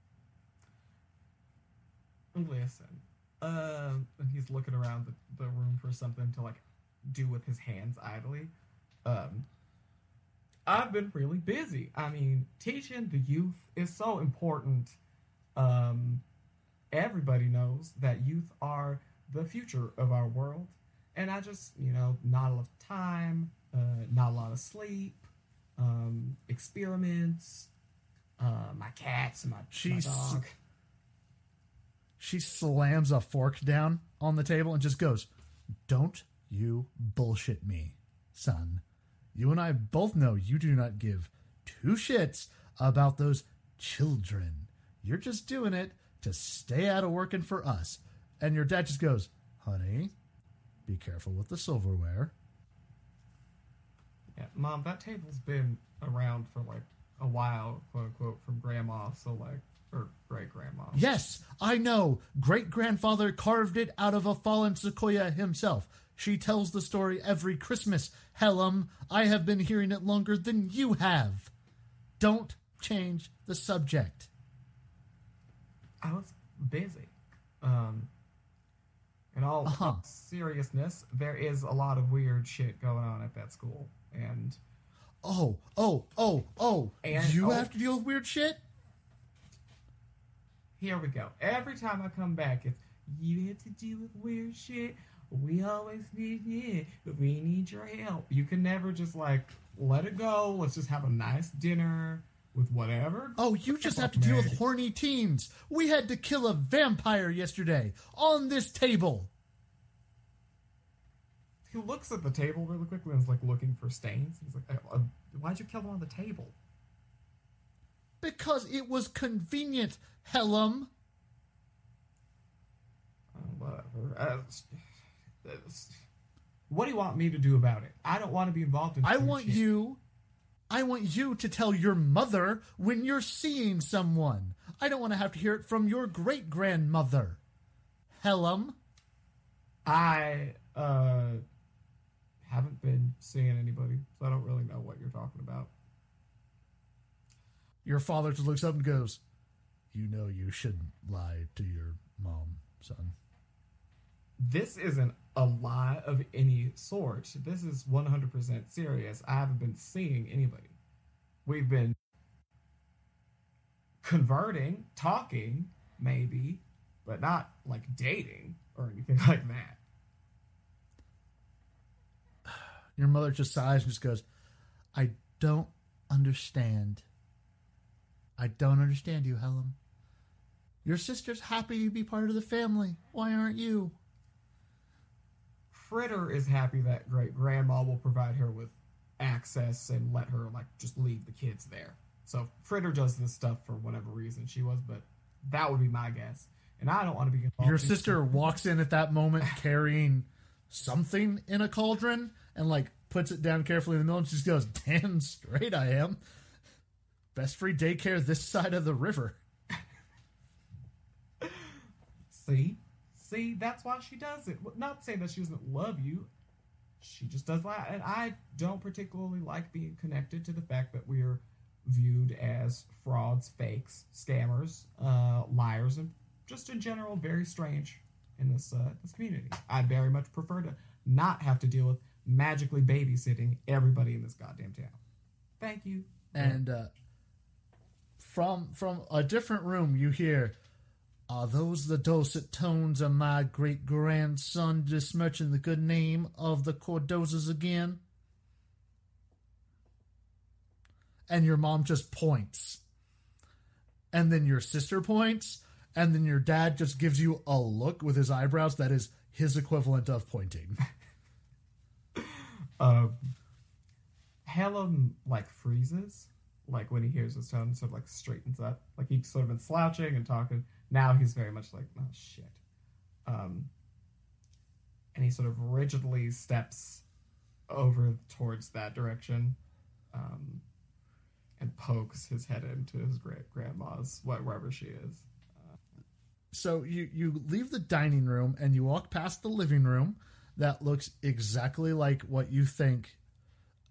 Listen, uh, and he's looking around the, the room for something to, like, do with his hands idly. Um, I've been really busy. I mean, teaching the youth is so important. Um, everybody knows that youth are the future of our world. And I just, you know, not a lot of time, uh, not a lot of sleep, um, experiments, uh, my cats and my, She's, my dog. She slams a fork down on the table and just goes, "Don't you bullshit me, son. You and I both know you do not give two shits about those children. You're just doing it to stay out of working for us." And your dad just goes, "Honey, be careful with the silverware." Yeah, Mom, that table's been around for, like, a while, quote unquote, from Grandma, so, like, or great-grandma. Yes, I know. Great-grandfather carved it out of a fallen sequoia himself. She tells the story every Christmas. Hellum, I have been hearing it longer than you have. Don't change the subject. I was busy. Um, in all Uh-huh. seriousness, there is a lot of weird shit going on at that school, and Oh, oh, oh, oh. And- you oh. have to deal with weird shit? here we go. Every time I come back, it's, you have to deal with weird shit. We always need you. We need your help. You can never just, like, let it go. Let's just have a nice dinner with whatever. Oh, you just have to deal with Made. horny teens. We had to kill a vampire yesterday on this table. He looks at the table really quickly and is, like, looking for stains. He's like, uh, why'd you kill them on the table? Because it was convenient, Hellum. Uh, whatever. Uh, it's- it's- what do you want me to do about it? I don't want to be involved in I food want shit. you I want you to tell your mother when you're seeing someone. I don't want to have to hear it from your great-grandmother. Hellum. I uh, haven't been seeing anybody, so I don't really know what you're talking about. Your father just looks up and goes, "You know you shouldn't lie to your mom, son." This isn't a lie of any sort. This is one hundred percent serious. I haven't been seeing anybody. We've been converting, talking, maybe, but not, like, dating or anything like that. Your mother just sighs and just goes, "I don't understand. I don't understand you, Helen. Your sister's happy to be part of the family. Why aren't you?" Fritter is happy that great grandma will provide her with access and let her, like, just leave the kids there. So Fritter does this stuff for whatever reason she was, but that would be my guess. And I don't want to be involved. Your in- sister walks in at that moment carrying something in a cauldron and, like, puts it down carefully in the middle and just goes, "Damn straight I am. Best free daycare this side of the river." See? See, that's why she does it. Well, not saying that she doesn't love you. She just does that. And I don't particularly like being connected to the fact that we're viewed as frauds, fakes, scammers, uh, liars, and just in general very strange in this uh, this community. I'd very much prefer to not have to deal with magically babysitting everybody in this goddamn town. Thank you. And uh, from from a different room, you hear, "Are those the dulcet tones of my great-grandson besmirching the good name of the Cordozas again?" And your mom just points. And then your sister points. And then your dad just gives you a look with his eyebrows that is his equivalent of pointing. Um, Helen, like, freezes, like, when he hears his tone, sort of, like, straightens up. Like, he'd sort of been slouching and talking. Now he's very much like, "Oh, shit." Um, and he sort of rigidly steps over towards that direction, um, and pokes his head into his great grandma's, wherever she is. So you, you leave the dining room and you walk past the living room that looks exactly like what you think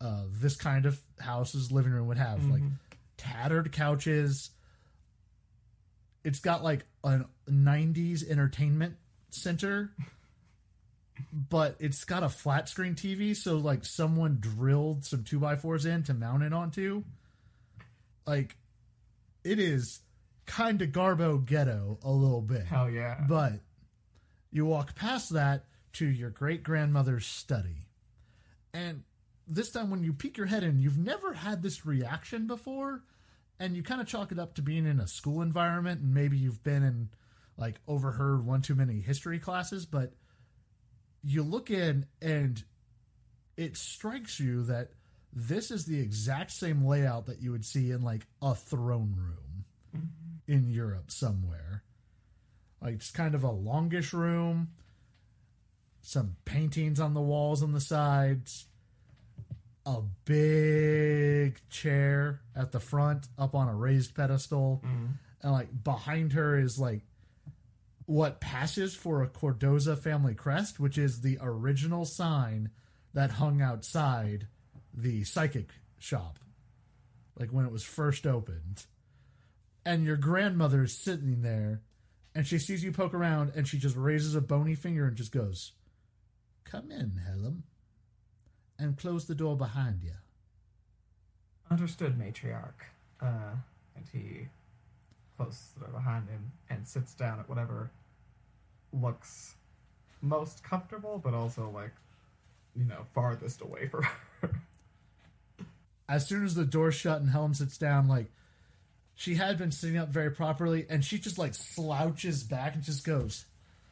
uh, this kind of house's living room would have. Mm-hmm. Like tattered couches. It's got like a nineties entertainment center, but it's got a flat screen T V, so like someone drilled some two by fours in to mount it onto. Like, it is kind of Garbo ghetto a little bit. Hell yeah. But you walk past that to your great-grandmother's study. And this time when you peek your head in, you've never had this reaction before, and you kind of chalk it up to being in a school environment, and maybe you've been in, like, overheard one too many history classes, but you look in and it strikes you that this is the exact same layout that you would see in, like, a throne room mm-hmm. in Europe somewhere. Like, it's kind of a longish room, some paintings on the walls on the sides, a big chair at the front up on a raised pedestal, mm-hmm. and, like, behind her is, like, what passes for a Cordoza family crest, which is the original sign that hung outside the psychic shop, like when it was first opened. And your grandmother's sitting there, and she sees you poke around, and she just raises a bony finger and just goes, "Come in, Helen, and close the door behind you." Understood, matriarch. Uh, and he closes the door behind him and sits down at whatever looks most comfortable, but also, like, you know, farthest away from her. As soon as the door's shut and Helen sits down, like, she had been sitting up very properly, and she just, like, slouches back and just goes,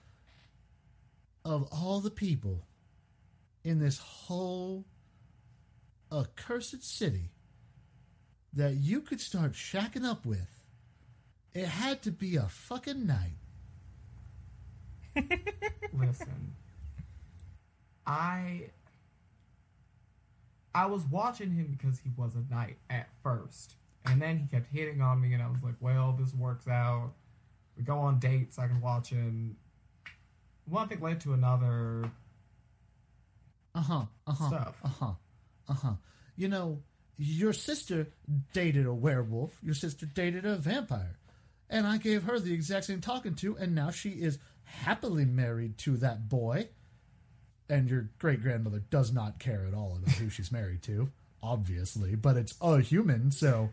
"Of all the people in this whole accursed city that you could start shacking up with, it had to be a fucking knight." Listen, I... I was watching him because he was a knight at first. And then he kept hitting on me, and I was like, well, this works out. We go on dates, I can watch him. One thing led to another. Uh-huh, uh-huh, stuff. uh-huh, uh-huh. You know, your sister dated a werewolf. Your sister dated a vampire. And I gave her the exact same talking to, and now she is happily married to that boy. And your great-grandmother does not care at all about who she's married to, obviously, but it's a human, so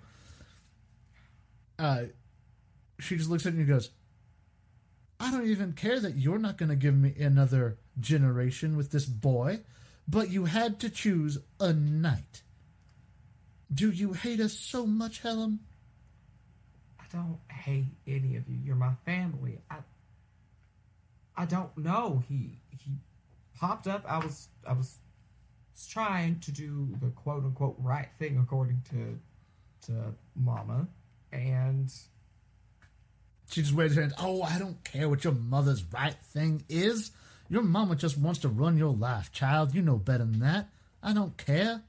uh, she just looks at you and goes, "I don't even care that you're not going to give me another generation with this boy, but you had to choose a knight. Do you hate us so much, Helen?" I don't hate any of you. You're my family. I I don't know. He he popped up. I was I was trying to do the quote unquote right thing according to to Mama, and she just waves her hands. "Oh, I don't care what your mother's right thing is. Your mama just wants to run your life, child. You know better than that. I don't care."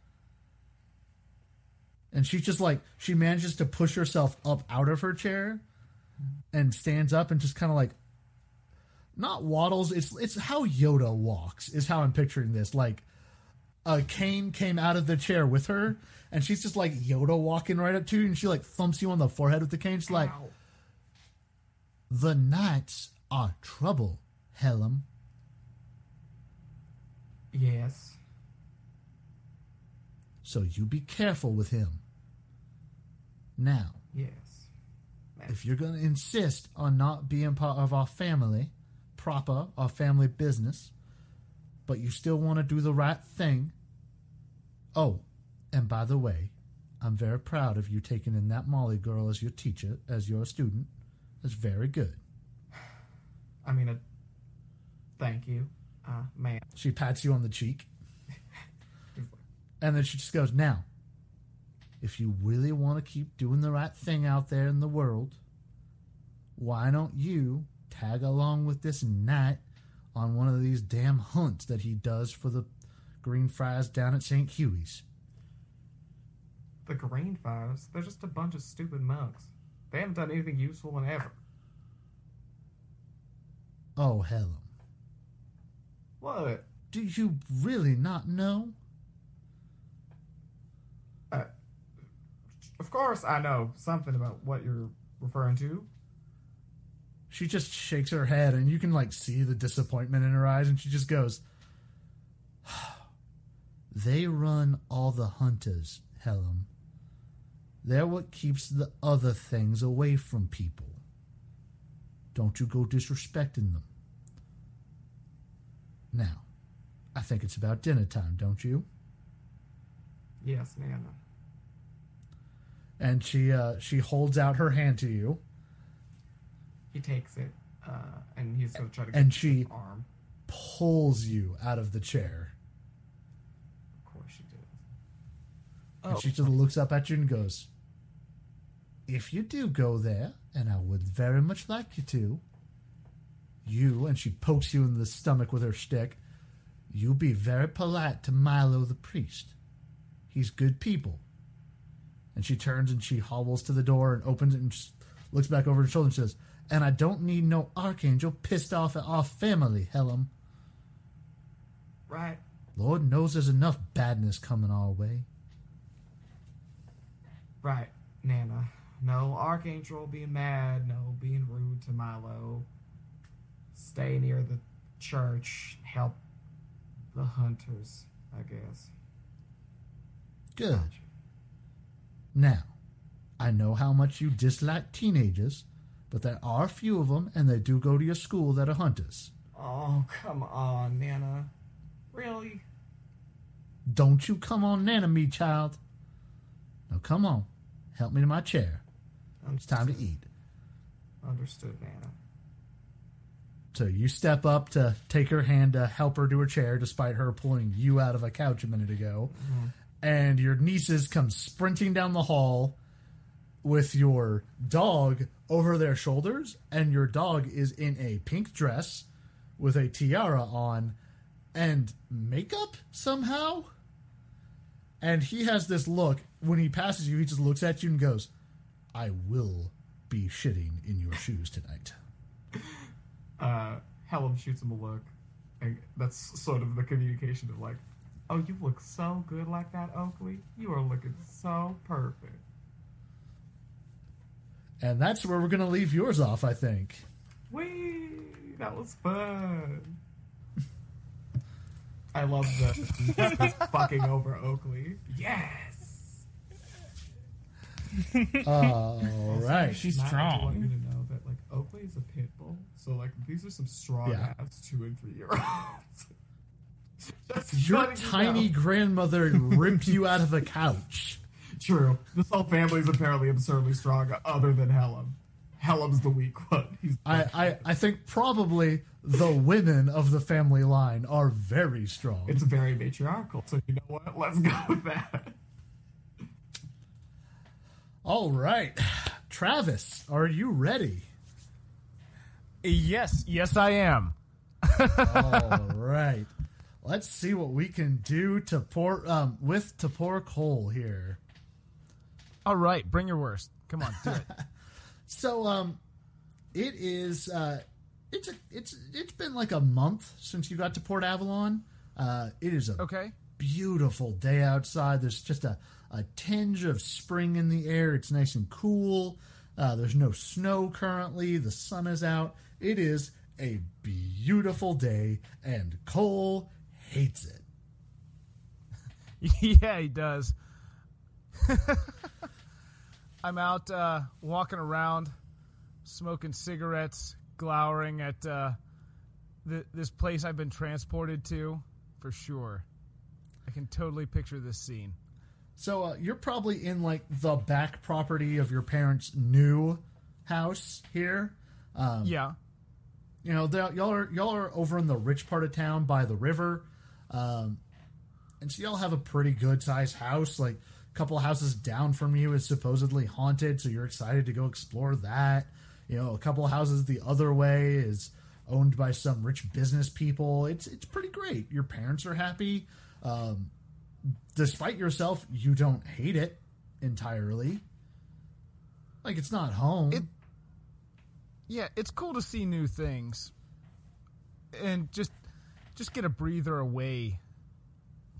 And she just, like, she manages to push herself up out of her chair and stands up and just kind of, like, not waddles. It's it's how Yoda walks is how I'm picturing this. Like, a cane came out of the chair with her, and she's just, like, Yoda walking right up to you, and she, like, thumps you on the forehead with the cane. She's like, Ow. "The knights are trouble, Helen." Yes. "So you be careful with him. Now, Yes. if you're going to insist on not being part of our family, proper, our family business, but you still want to do the right thing. Oh, and by the way, I'm very proud of you taking in that Molly girl as your teacher, as your student. That's very good." I mean, uh, thank you, uh, man. She pats you on the cheek. And then she just goes, "Now, if you really want to keep doing the right thing out there in the world, why don't you tag along with this knight on one of these damn hunts that he does for the Green Friars down at Saint Huey's?" The Green Friars, they're just a bunch of stupid monks. They haven't done anything useful in ever. "Oh, Helen. What? Do you really not know? Of course, I know something about what you're referring to. She just shakes her head, and you can, like, see the disappointment in her eyes, and she just goes, they run all the hunters, Helm. They're what keeps the other things away from people. Don't you go disrespecting them. Now, I think it's about dinner time, don't you? Yes, Nana. And she uh, she holds out her hand to you. He takes it, uh, and he's going to try to And get she his arm. pulls you out of the chair. Of course she did. And Oh. she just looks up at you and goes, if you do go there, and I would very much like you to, you, and she pokes you in the stomach with her stick, you be very polite to Milo the priest. He's good people. And she turns and she hobbles to the door and opens it and just looks back over her shoulder and says, and I don't need no archangel pissed off at our family, Helm. Right. Lord knows there's enough badness coming our way. Right, Nana. No Archangel being mad, no being rude to Milo. Stay near the church, help the hunters, I guess. Good. Now, I know how much you dislike teenagers, but there are a few of them, and they do go to your school that are hunters. Oh, come on, Nana. Really? Don't you come on Nana me, child. Now come on. Help me to my chair. It's time to eat. Understood, Nana. So you step up to take her hand to help her to her chair, despite her pulling you out of a couch a minute ago. Mm-hmm. And your nieces come sprinting down the hall with your dog over their shoulders, and your dog is in a pink dress with a tiara on and makeup somehow. And he has this look. When he passes you, he just looks at you and goes, I will be shitting in your shoes tonight. Uh, Helm shoots him a look. And that's sort of the communication of like, oh, you look so good like that, Oakley. You are looking so perfect. And that's where we're going to leave yours off, I think. Whee! That was fun. I love the fucking over Oakley. Yes! All right. She's Matt, I do want you strong. to know that, like, Oakley is a pit bull. So, like, these are some strong Yeah. ass two and three year olds. Just Your letting you tiny know. grandmother ripped you out of a couch. True. This whole family is apparently absurdly strong, other than Helm. Helm's the weak one. He's I, I, I think probably the women of the family line are very strong. It's very matriarchal, so you know what? Let's go with that. All right. Travis, are you ready? Yes, yes, I am. All right. Let's see what we can do to pour um, with to pour Cole here. All right, bring your worst. Come on, do it. So, um, it is uh, it's a it's it's been like a month since you got to Port Avalon. Uh, it is a Okay. beautiful day outside. There's just a, a tinge of spring in the air. It's nice and cool. Uh, there's no snow currently. The sun is out. It is a beautiful day, and Cole hates it. Yeah, he does. I'm out uh, walking around, smoking cigarettes, glowering at uh, th- this place I've been transported to, for sure. I can totally picture this scene. So uh, you're probably in like the back property of your parents' new house here. Um, Yeah. You know, they're- y'all are y'all are over in the rich part of town by the river, um, and so y'all have a pretty good sized house. Like a couple of houses down from you is supposedly haunted, so you're excited to go explore that. You know, a couple of houses the other way is owned by some rich business people. It's it's pretty great. Your parents are happy. Um, despite yourself, you don't hate it entirely. Like it's not home. It- Yeah, it's cool to see new things and just just get a breather away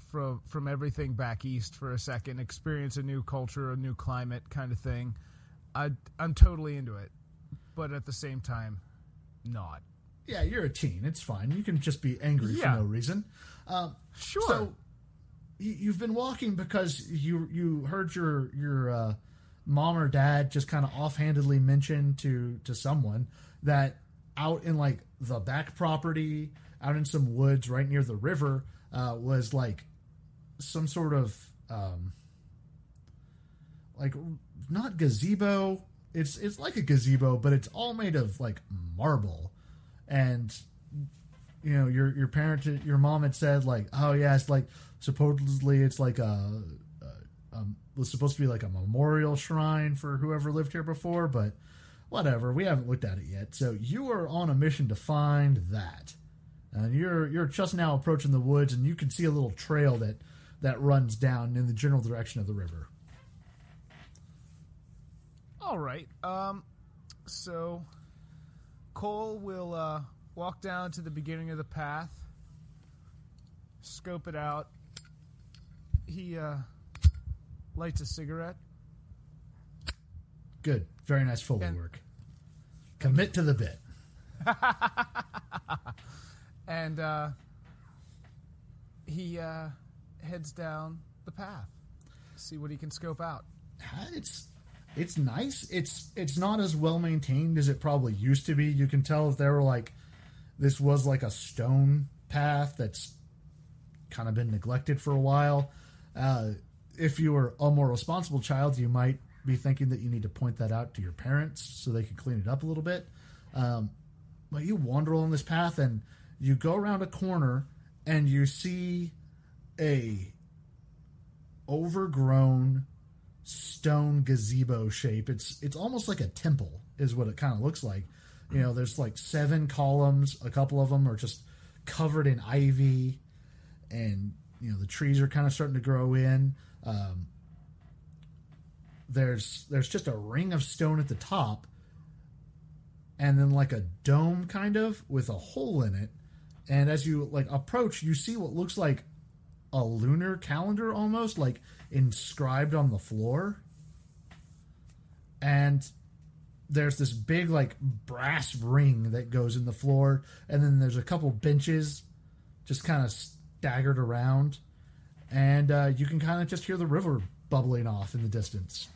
from from everything back east for a second, experience a new culture, a new climate kind of thing. I, I'm totally into it, but at the same time, not. Yeah, you're a teen. It's fine. You can just be angry Yeah. for no reason. Um, Sure. So you- you've been walking because you you heard your your uh, mom or dad just kind of offhandedly mention to to someone that out in like the back property, out in some woods right near the river, uh, was like some sort of um, like not gazebo. It's it's like a gazebo, but it's all made of like marble, and you know your your parent, your mom had said like, oh yeah, it's like supposedly it's like a, a um was supposed to be like a memorial shrine for whoever lived here before, but whatever, we haven't looked at it yet. So you are on a mission to find that, and you're you're just now approaching the woods, and you can see a little trail that that runs down in the general direction of the river. All right. Um, so Cole will uh, walk down to the beginning of the path, scope it out. He uh, lights a cigarette. Good, very nice Foley And- work. Commit to the bit. And uh, he uh, heads down the path, see what he can scope out. It's it's nice. It's it's not as well maintained as it probably used to be. You can tell if there were like this was like a stone path that's kind of been neglected for a while. Uh, if you were a more responsible child, you might be thinking that you need to point that out to your parents so they can clean it up a little bit. Um, but you wander along this path and you go around a corner and you see a overgrown stone gazebo shape. It's it's almost like a temple is what it kind of looks like. You know, there's like seven columns. A couple of them are just covered in ivy, and you know the trees are kind of starting to grow in. Um, there's there's just a ring of stone at the top, and then like a dome kind of with a hole in it. And as you like approach, you see what looks like a lunar calendar almost, like inscribed on the floor. And there's this big like brass ring that goes in the floor, and then there's a couple benches just kind of staggered around, and uh, you can kind of just hear the river bubbling off in the distance.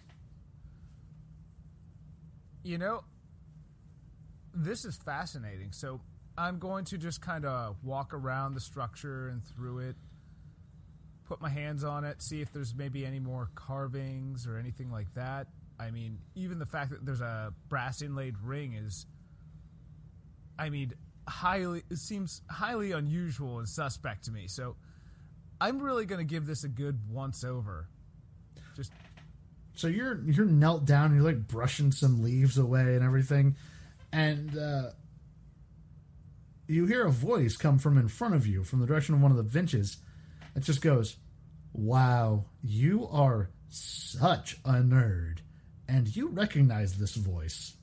You know, this is fascinating. So I'm going to just kind of walk around the structure and through it, put my hands on it, see if there's maybe any more carvings or anything like that. I mean, even the fact that there's a brass inlaid ring is, I mean, highly, it seems highly unusual and suspect to me. So I'm really going to give this a good once over. Just So you're you're knelt down and you're like brushing some leaves away and everything, and uh, you hear a voice come from in front of you, from the direction of one of the benches. It just goes, "Wow, you are such a nerd," and you recognize this voice.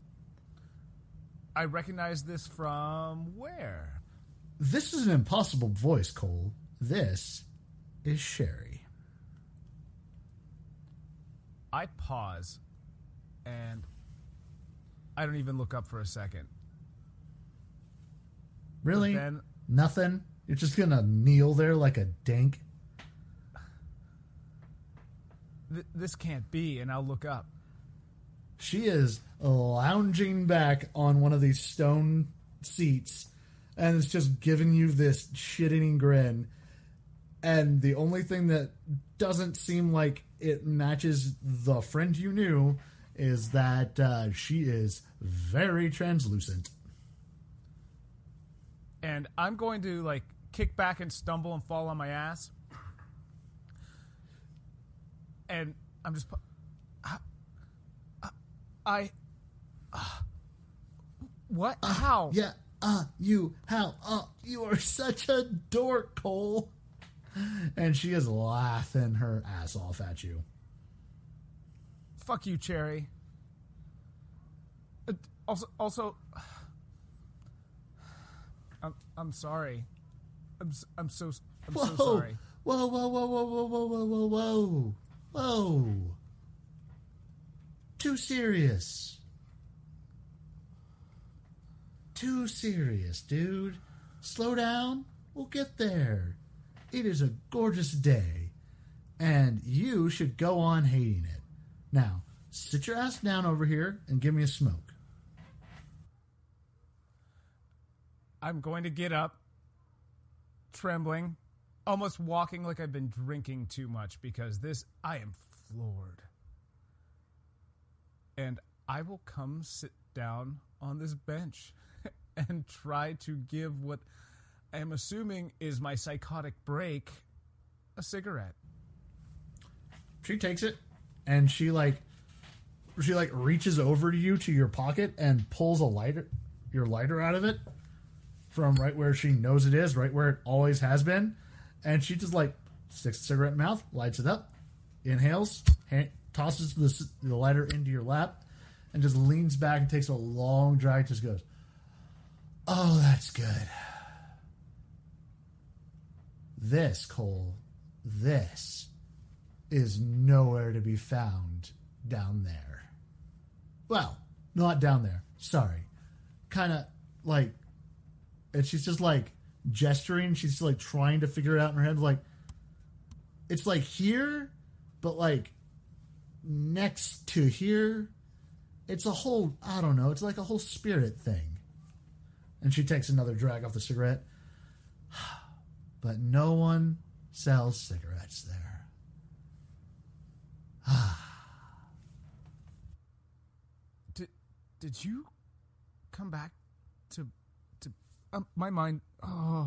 I recognize this from where? This is an impossible voice, Cole. This is Sherry. I pause, and I don't even look up for a second. Really? Then Nothing? You're just gonna kneel there like a dink? th- this can't be, and I'll look up. She is lounging back on one of these stone seats, and it's just giving you this shit-eating grin. And the only thing that doesn't seem like it matches the friend you knew is that uh, she is very translucent. And I'm going to, like, kick back and stumble and fall on my ass. And I'm just... I... I uh, what? Uh, How? Yeah, uh, you, how? Uh, you are such a dork, Cole. And she is laughing her ass off at you. Fuck you, Cherry. Uh, also, also... I'm, I'm sorry. I'm, s- I'm so... I'm Whoa, so sorry. Whoa, whoa, whoa, whoa, whoa, whoa, whoa, whoa, whoa. Whoa. Too serious. Too serious, dude. Slow down. We'll get there. It is a gorgeous day, and you should go on hating it. Now, sit your ass down over here and give me a smoke. I'm going to get up, trembling, almost walking like I've been drinking too much, because this, I am floored. And I will come sit down on this bench and try to give what I am assuming is my psychotic break a cigarette. She takes it, and she like she like reaches over to you to your pocket and pulls a lighter your lighter out of it from right where she knows it is, right where it always has been, and she just like sticks the cigarette in her mouth, lights it up, inhales, hand, tosses the, the lighter into your lap, and just leans back and takes a long drag. Just goes, "Oh, that's good. This, Cole, this is nowhere to be found down there." Well, not down there. Sorry. Kind of like, and she's just like gesturing. She's just like trying to figure it out in her head. Like, it's like here, but like next to here. It's a whole, I don't know, it's like a whole spirit thing. And she takes another drag off the cigarette. But no one sells cigarettes there. did, did you come back to... to um, my mind... Oh...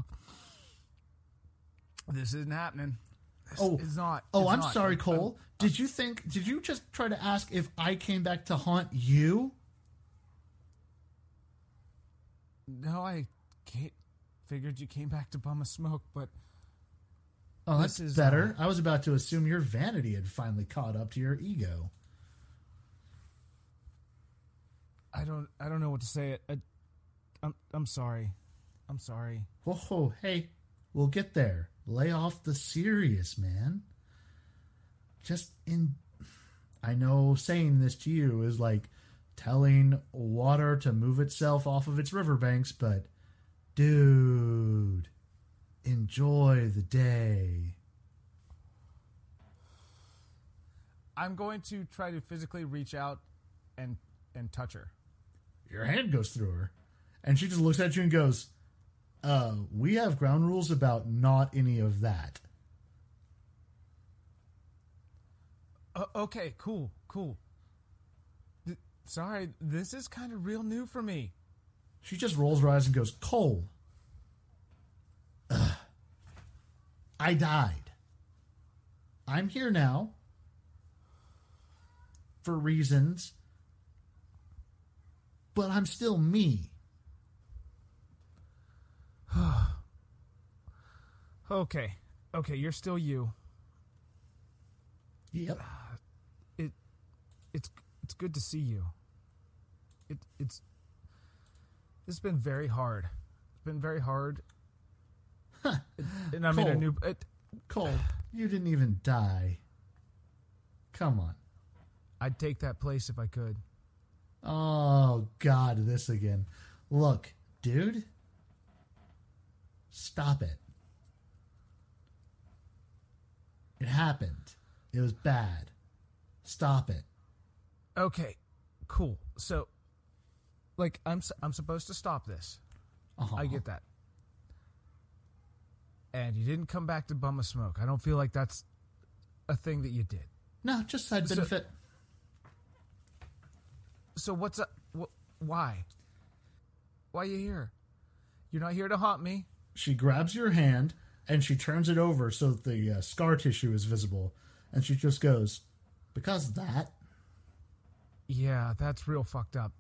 This isn't happening. This Oh, is not. oh, it's I'm not. sorry, I'm- Cole. I'm- Did you think, did you just try to ask if I came back to haunt you? No, I can't, figured you came back to bum a smoke, but... Oh, that's This is, better. uh, I was about to assume your vanity had finally caught up to your ego. I don't I don't know what to say. I, I'm I'm sorry. I'm sorry. Whoa, hey, we'll get there. Lay off the serious, man. Just in... I know saying this to you is like telling water to move itself off of its riverbanks, but dude, enjoy the day. I'm going to try to physically reach out and and touch her. Your hand goes through her, and she just looks at you and goes, uh, we have ground rules about not any of that. Uh, okay, cool, cool. Th- sorry, this is kind of real new for me. She just rolls her eyes and goes, Cole, ugh, I died. I'm here now for reasons, but I'm still me. Okay, okay, you're still you. Yep. It, it's it's good to see you. It it's. It's been very hard. It's been very hard. Huh. And I'm in a Cole. new. It, Cole, you didn't even die. Come on. I'd take that place if I could. Oh, God, this again. Look, dude. Stop it. It happened. It was bad. Stop it. Okay, cool. So, like, I'm s- I'm supposed to stop this. Uh-huh. I get that. And you didn't come back to bum a smoke. I don't feel like that's a thing that you did. No, just side So- benefit. So what's up? Wh- why? Why are you here? You're not here to haunt me. She grabs your hand and she turns it over so that the uh, scar tissue is visible. And she just goes, because of that. Yeah, that's real fucked up.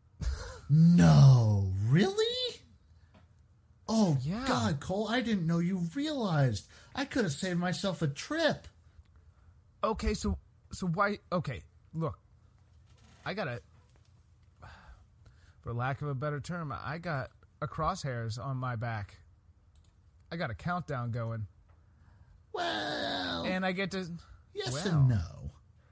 No, really? Oh, Yeah. God, Cole, I didn't know you realized. I could have saved myself a trip. Okay, so so why? Okay, look, I got a, for lack of a better term, I got a crosshairs on my back. I got a countdown going. Well, and I get to yes well. and no.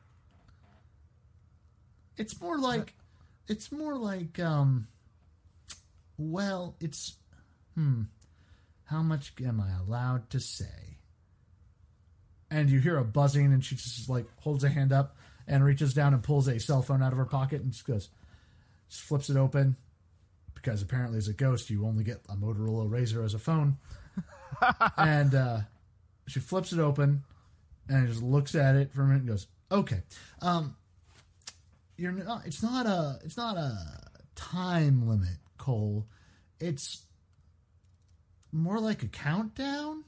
It's more like, it's more like, um, well, it's, hmm, how much am I allowed to say? And you hear a buzzing, and she just like holds a hand up and reaches down and pulls a cell phone out of her pocket and just goes, just flips it open, because apparently as a ghost you only get a Motorola Razr as a phone. And uh, she flips it open and just looks at it for a minute and goes, okay, um, you're not, it's not a, it's not a time limit, Cole. It's more like a countdown.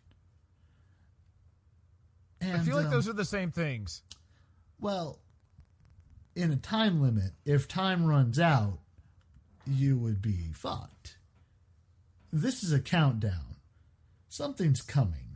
And, I feel like um, those are the same things. Well, in a time limit, if time runs out, you would be fucked. This is a countdown. Something's coming.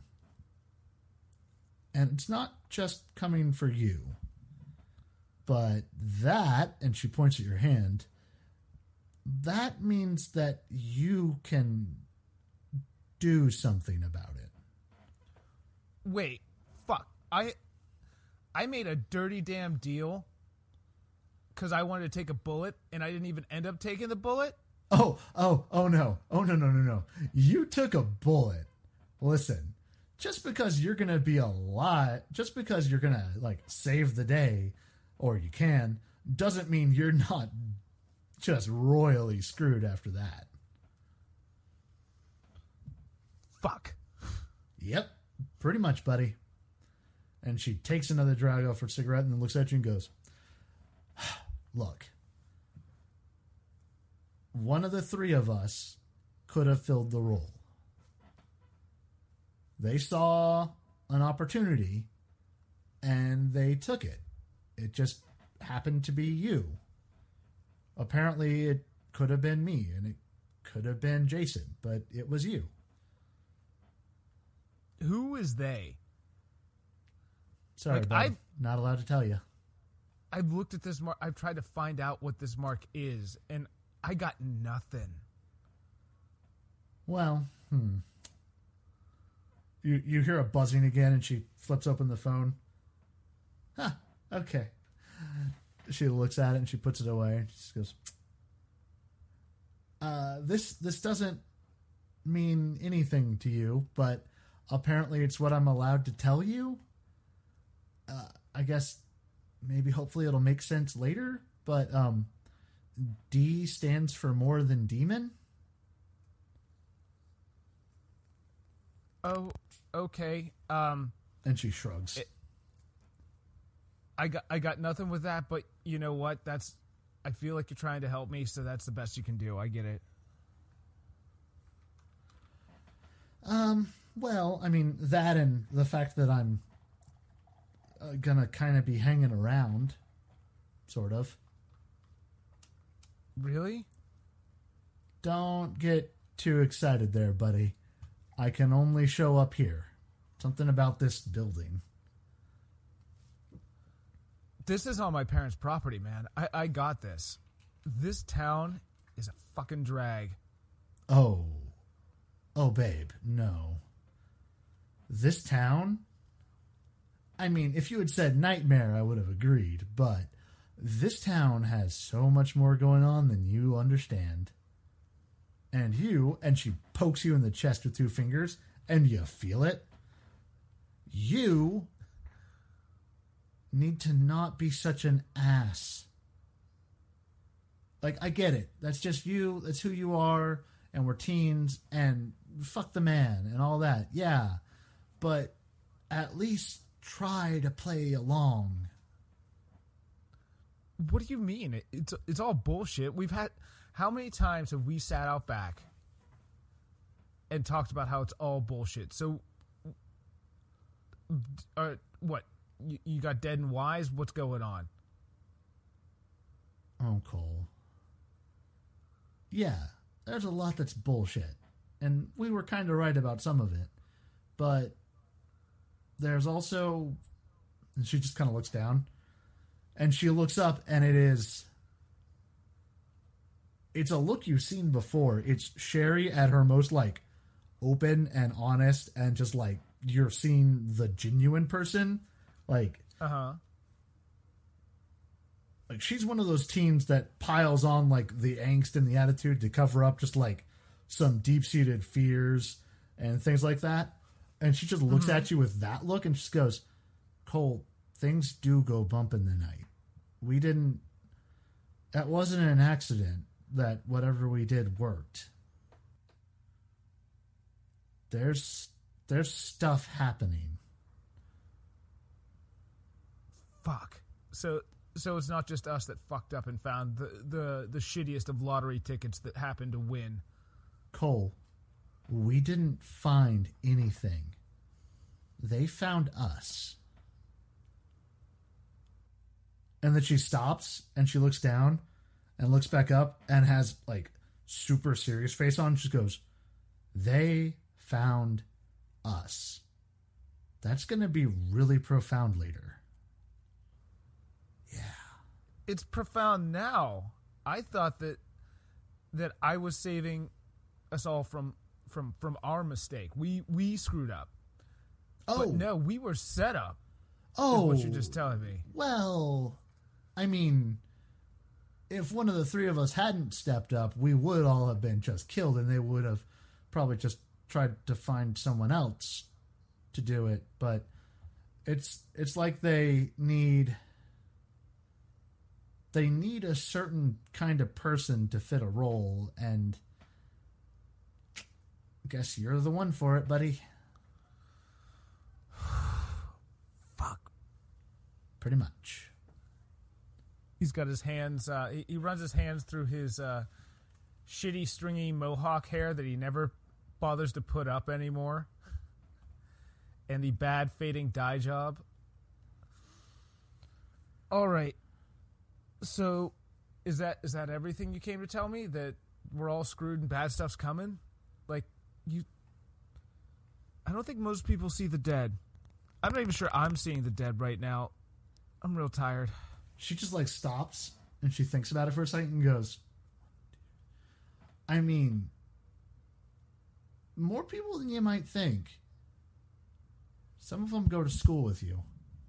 And it's not just coming for you. But that, and she points at your hand, that means that you can do something about it. Wait, fuck. I I made a dirty damn deal because I wanted to take a bullet, and I didn't even end up taking the bullet? Oh, oh, oh no. Oh, no, no, no, no. You took a bullet. Listen, just because you're going to be alive, just because you're going to, like, save the day, or you can, doesn't mean you're not just royally screwed after that. Fuck. Yep, pretty much, buddy. And she takes another drag off her cigarette and then looks at you and goes, look, one of the three of us could have filled the role. They saw an opportunity and they took it. It just happened to be you. Apparently it could have been me and it could have been Jason, but it was you. Who is they? Sorry, Like, bud. I've- Not allowed to tell you. I've looked at this mark. I've tried to find out what this mark is, and I got nothing. Well, hmm. You you hear a buzzing again, and she flips open the phone. Huh, okay. She looks at it, and she puts it away. And she just goes, uh, this, this doesn't mean anything to you, but apparently it's what I'm allowed to tell you. Uh, I guess maybe hopefully it'll make sense later, but um, D stands for more than demon. Oh, okay. Um, And she shrugs. It- I got I got nothing with that, but you know what? That's I feel like you're trying to help me, so that's the best you can do. I get it. Um, well, I mean, that and the fact that I'm uh, gonna kind of be hanging around, sort of. Really? Don't get too excited there, buddy. I can only show up here. Something about this building. This is on my parents' property, man. I, I got this. This town is a fucking drag. Oh. Oh, babe, no. This town? I mean, if you had said nightmare, I would have agreed, but this town has so much more going on than you understand. And you, and she pokes you in the chest with two fingers, and you feel it. You need to not be such an ass. Like, I get it. That's just you. That's who you are. And we're teens. And fuck the man and all that. Yeah. But at least try to play along. What do you mean? It, it's it's all bullshit. We've had how many times have we sat out back and talked about how it's all bullshit? So, uh, what? You, you got dead and wise? What's going on? Oh, Cole. Yeah, there's a lot that's bullshit. And we were kind of right about some of it. But there's also... And she just kind of looks down. And she looks up, and it is... It's a look you've seen before. It's Sherry at her most, like, open and honest and just, like, you're seeing the genuine person. Like, Uh-huh. like she's one of those teens that piles on like the angst and the attitude to cover up just like some deep-seated fears and things like that. And she just looks mm-hmm. at you with that look and just goes, Cole, things do go bump in the night. We didn't, that wasn't an accident that whatever we did worked. There's, there's stuff happening. Fuck. So, so it's not just us that fucked up and found the, the, the shittiest of lottery tickets that happened to win. Cole, we didn't find anything. They found us. And then she stops and she looks down and looks back up and has like super serious face on. She goes, they found us. That's going to be really profound later. Yeah. It's profound now. I thought that that I was saving us all from from from our mistake. We we screwed up. Oh. But no, we were set up. Oh. Is what you're just telling me. Well, I mean, if one of the three of us hadn't stepped up, we would all have been just killed, and they would have probably just tried to find someone else to do it. But it's it's like they need they need a certain kind of person to fit a role, and I guess you're the one for it, buddy. Fuck. Pretty much. He's got his hands, uh, he, he runs his hands through his uh, shitty, stringy mohawk hair that he never bothers to put up anymore. And the bad fading dye job. All right. So, is that is that everything you came to tell me? That we're all screwed and bad stuff's coming? Like, you... I don't think most people see the dead. I'm not even sure I'm seeing the dead right now. I'm real tired. She just, like, stops, and she thinks about it for a second and goes, I mean, more people than you might think. Some of them go to school with you.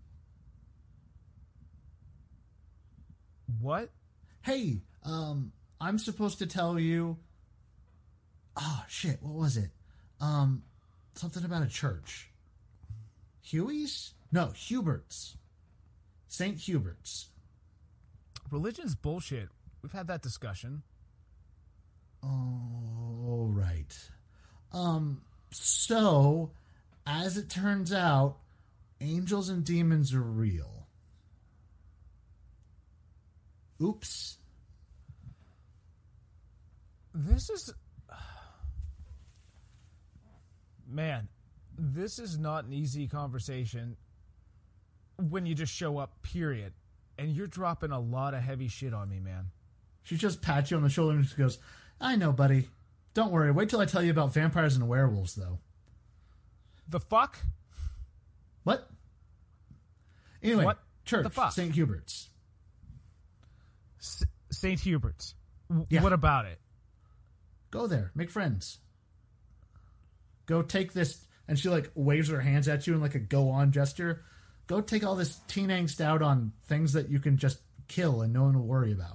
What? Hey, um, I'm supposed to tell you... Oh, shit, what was it? Um, something about a church. Huey's? No, Hubert's. Saint Hubert's. Religion's bullshit. We've had that discussion. Oh, right. Um, so, as it turns out, angels and demons are real. Oops. This is... Man, this is not an easy conversation when you just show up, period. And you're dropping a lot of heavy shit on me, man. She just pats you on the shoulder and she goes, I know, buddy. Don't worry. Wait till I tell you about vampires and werewolves, though. The fuck? What? Anyway, what church, the fuck? Saint Hubert's. S- Saint Hubert's. W- Yeah. What about it? Go there. Make friends. Go take this... And she, like, waves her hands at you in, like, a go-on gesture. Go take all this teen angst out on things that you can just kill and no one will worry about.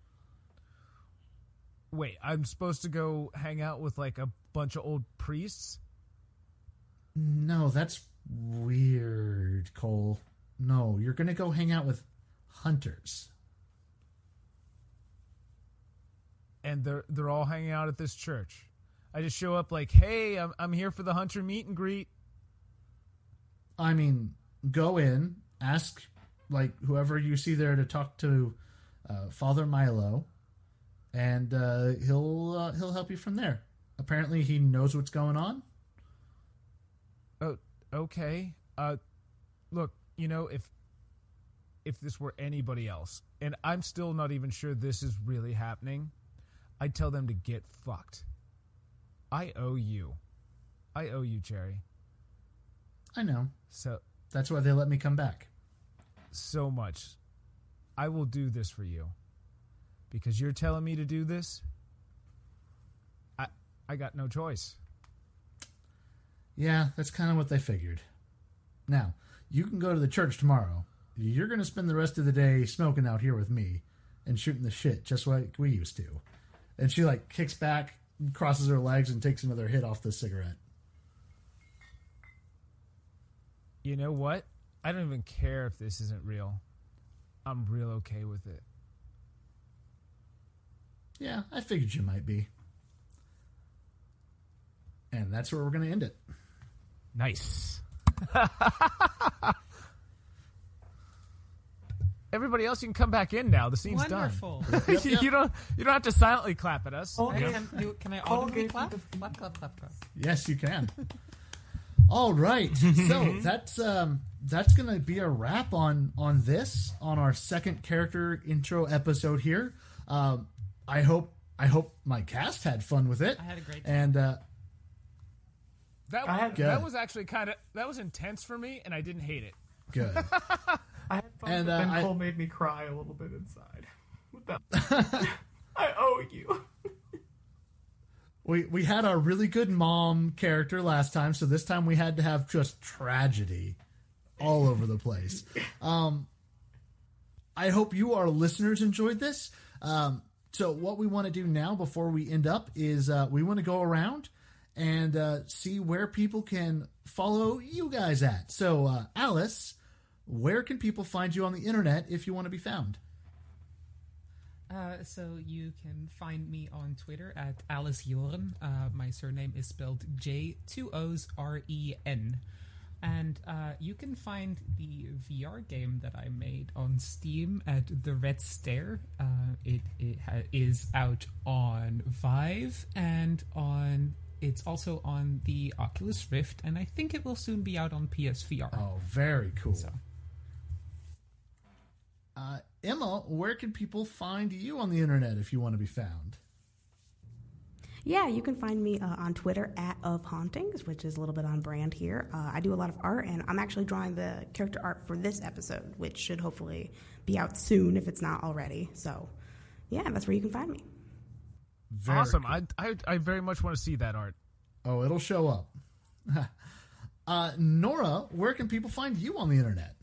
Wait, I'm supposed to go hang out with, like, a bunch of old priests? No, that's weird, Cole. No, you're going to go hang out with hunters. And they're they're all hanging out at this church. I just show up like, hey, I'm I'm here for the hunter meet and greet. I mean, go in, ask, like, whoever you see there to talk to uh, Father Milo, and uh, he'll uh, he'll help you from there. Apparently, he knows what's going on. Oh, okay. Uh, look, you know, if if this were anybody else, and I'm still not even sure this is really happening, I'd tell them to get fucked. I owe you. I owe you, Cherry. I know. So that's why they let me come back. So much. I will do this for you. Because you're telling me to do this? I I got no choice. Yeah, that's kind of what they figured. Now, you can go to the church tomorrow. You're going to spend the rest of the day smoking out here with me and shooting the shit just like we used to. And she, like, kicks back, crosses her legs, and takes another hit off the cigarette. You know what? I don't even care if this isn't real. I'm real okay with it. Yeah, I figured you might be. And that's where we're going to end it. Nice. Everybody else, you can come back in now. The scene's Wonderful. done. you don't. You don't have to silently clap at us. I Yeah. can, do, can I audibly clap? Clap, clap, clap, clap. Yes, you can. All right. So that's um, that's going to be a wrap on on this, on our second character intro episode here. Um, I hope I hope my cast had fun with it. I had a great time. And uh, That, I had- that was actually kind of that was intense for me, and I didn't hate it. good. I had fun, And, but uh, then I- Cole made me cry a little bit inside. What the? I owe you. We we had our really good mom character last time, so this time we had to have just tragedy all over the place. Um, I hope you, our listeners, enjoyed this. Um, so what we want to do now before we end up is uh, we want to go around and uh, see where people can follow you guys at. So, uh, Alice, where can people find you on the internet if you want to be found? Uh, so you can find me on Twitter at Alice Joren. Uh, my surname is spelled J two O's R E N. And uh, you can find the V R game that I made on Steam at The Red Stare. Uh, it it ha- is out on Vive and on it's also on the Oculus Rift, and I think it will soon be out on P S V R. Oh, very cool. So. Uh, Emma, where can people find you on the internet if you want to be found? Yeah, you can find me uh, on Twitter at Of Hauntings, which is a little bit on brand here. Uh, I do a lot of art, and I'm actually drawing the character art for this episode, which should hopefully be out soon if it's not already. So, yeah, that's where you can find me. Very awesome. cool. I, I I very much want to see that art. Oh, it'll show up. uh, Nora, where can people find you on the internet?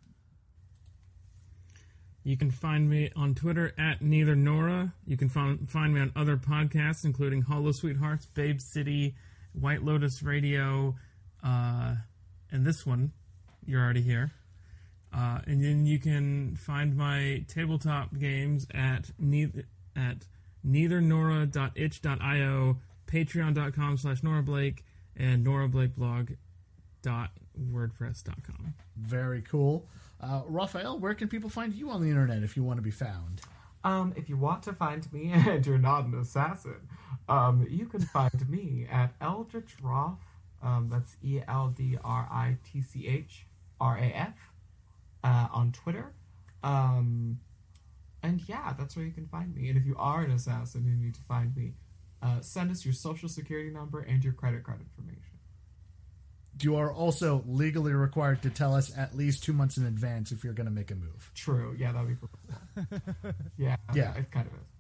You can find me on Twitter at Neither Nora. You can find, find me on other podcasts, including Hollow Sweethearts, Babe City, White Lotus Radio, uh, and this one. You're already here. Uh, and then you can find my tabletop games at neither, at neither nora dot itch dot io, patreon.com slash Nora Blake, and norablake dot wordpress dot com. Very cool. Uh, Raphael, where can people find you on the internet if you want to be found? Um, if you want to find me and you're not an assassin, um, you can find me at Eldritch Roth. Um, that's E L D R I T C H R A F uh, on Twitter. Um, and yeah, that's where you can find me. And if you are an assassin and you need to find me, uh, send us your social security number and your credit card information. You are also legally required to tell us at least two months in advance if you're going to make a move. True. Yeah, that'd be cool. yeah. Yeah. It kind of is.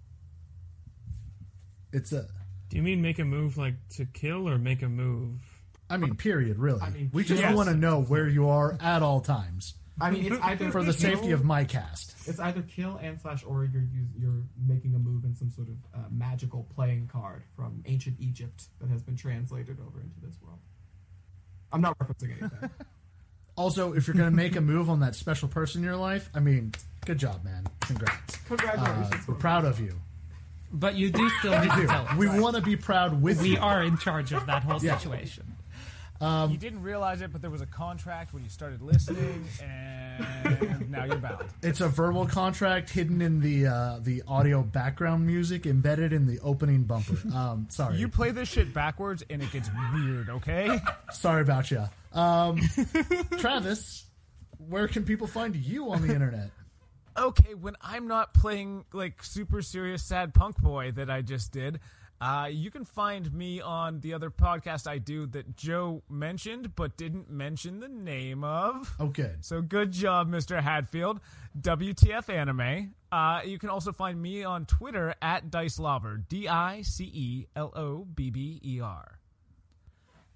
It's a, Do you mean make a move like to kill or make a move? I mean, period, really. I mean, we just yes. want to know where you are at all times I mean, it's either for the kill- safety of my cast. It's either kill and slash, or you're use, you're making a move in some sort of uh, magical playing card from ancient Egypt that has been translated over into this world. I'm not referencing anything. Also, if you're going to make a move on that special person in your life, I mean, good job, man. Congrats. Congratulations. Uh, we're proud of you. But you do still need to tell us. We want to be proud with We you. are in charge of that whole Yeah. situation. you didn't realize it, but there was a contract when you started listening, and now you're bound. It's a verbal contract hidden in the uh, the audio background music embedded in the opening bumper. Um, sorry. You play this shit backwards, and it gets weird, okay? Sorry about you. Um, Travis, where can people find you on the internet? Okay, when I'm not playing, like, super serious sad punk boy that I just did, uh, you can find me on the other podcast I do that Joe mentioned, but didn't mention the name of. Oh, good. So good job, Mister Hadfield. W T F Anime. Uh, you can also find me on Twitter at Dice Lobber. D I C E L O B B E R.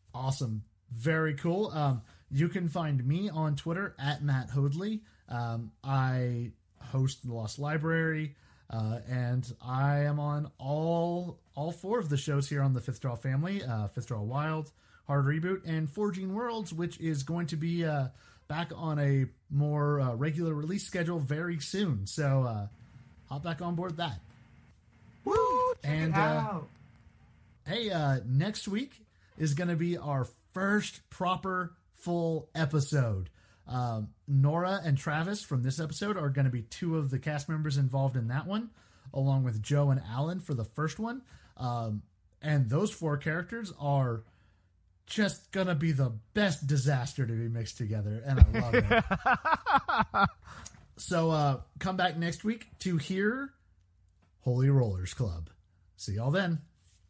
Awesome. Very cool. Um, you can find me on Twitter at Matt Hoadley. Um, I host the Lost Library, uh, and I am on all all four of the shows here on the Fifth Draw family, uh, Fifth Draw Wild, Hard Reboot, and Forging Worlds, which is going to be uh, back on a more uh, regular release schedule very soon. So uh, hop back on board that. Woo! Check And it uh, out. hey, uh, next week is going to be our first proper full episode. Um, Nora and Travis from this episode are going to be two of the cast members involved in that one, along with Joe and Alan for the first one. Um, and those four characters are just going to be the best disaster to be mixed together, and I love it. So uh, come back next week to hear Holy Rollers Club. See y'all then.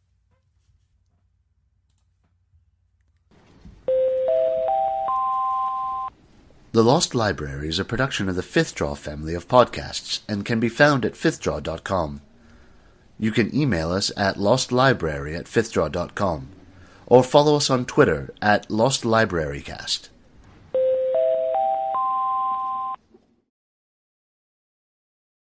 The Lost Library is a production of the Fifth Draw family of podcasts and can be found at fifth draw dot com. You can email us at lostlibrary at fifth draw dot com or follow us on Twitter at lostlibrarycast.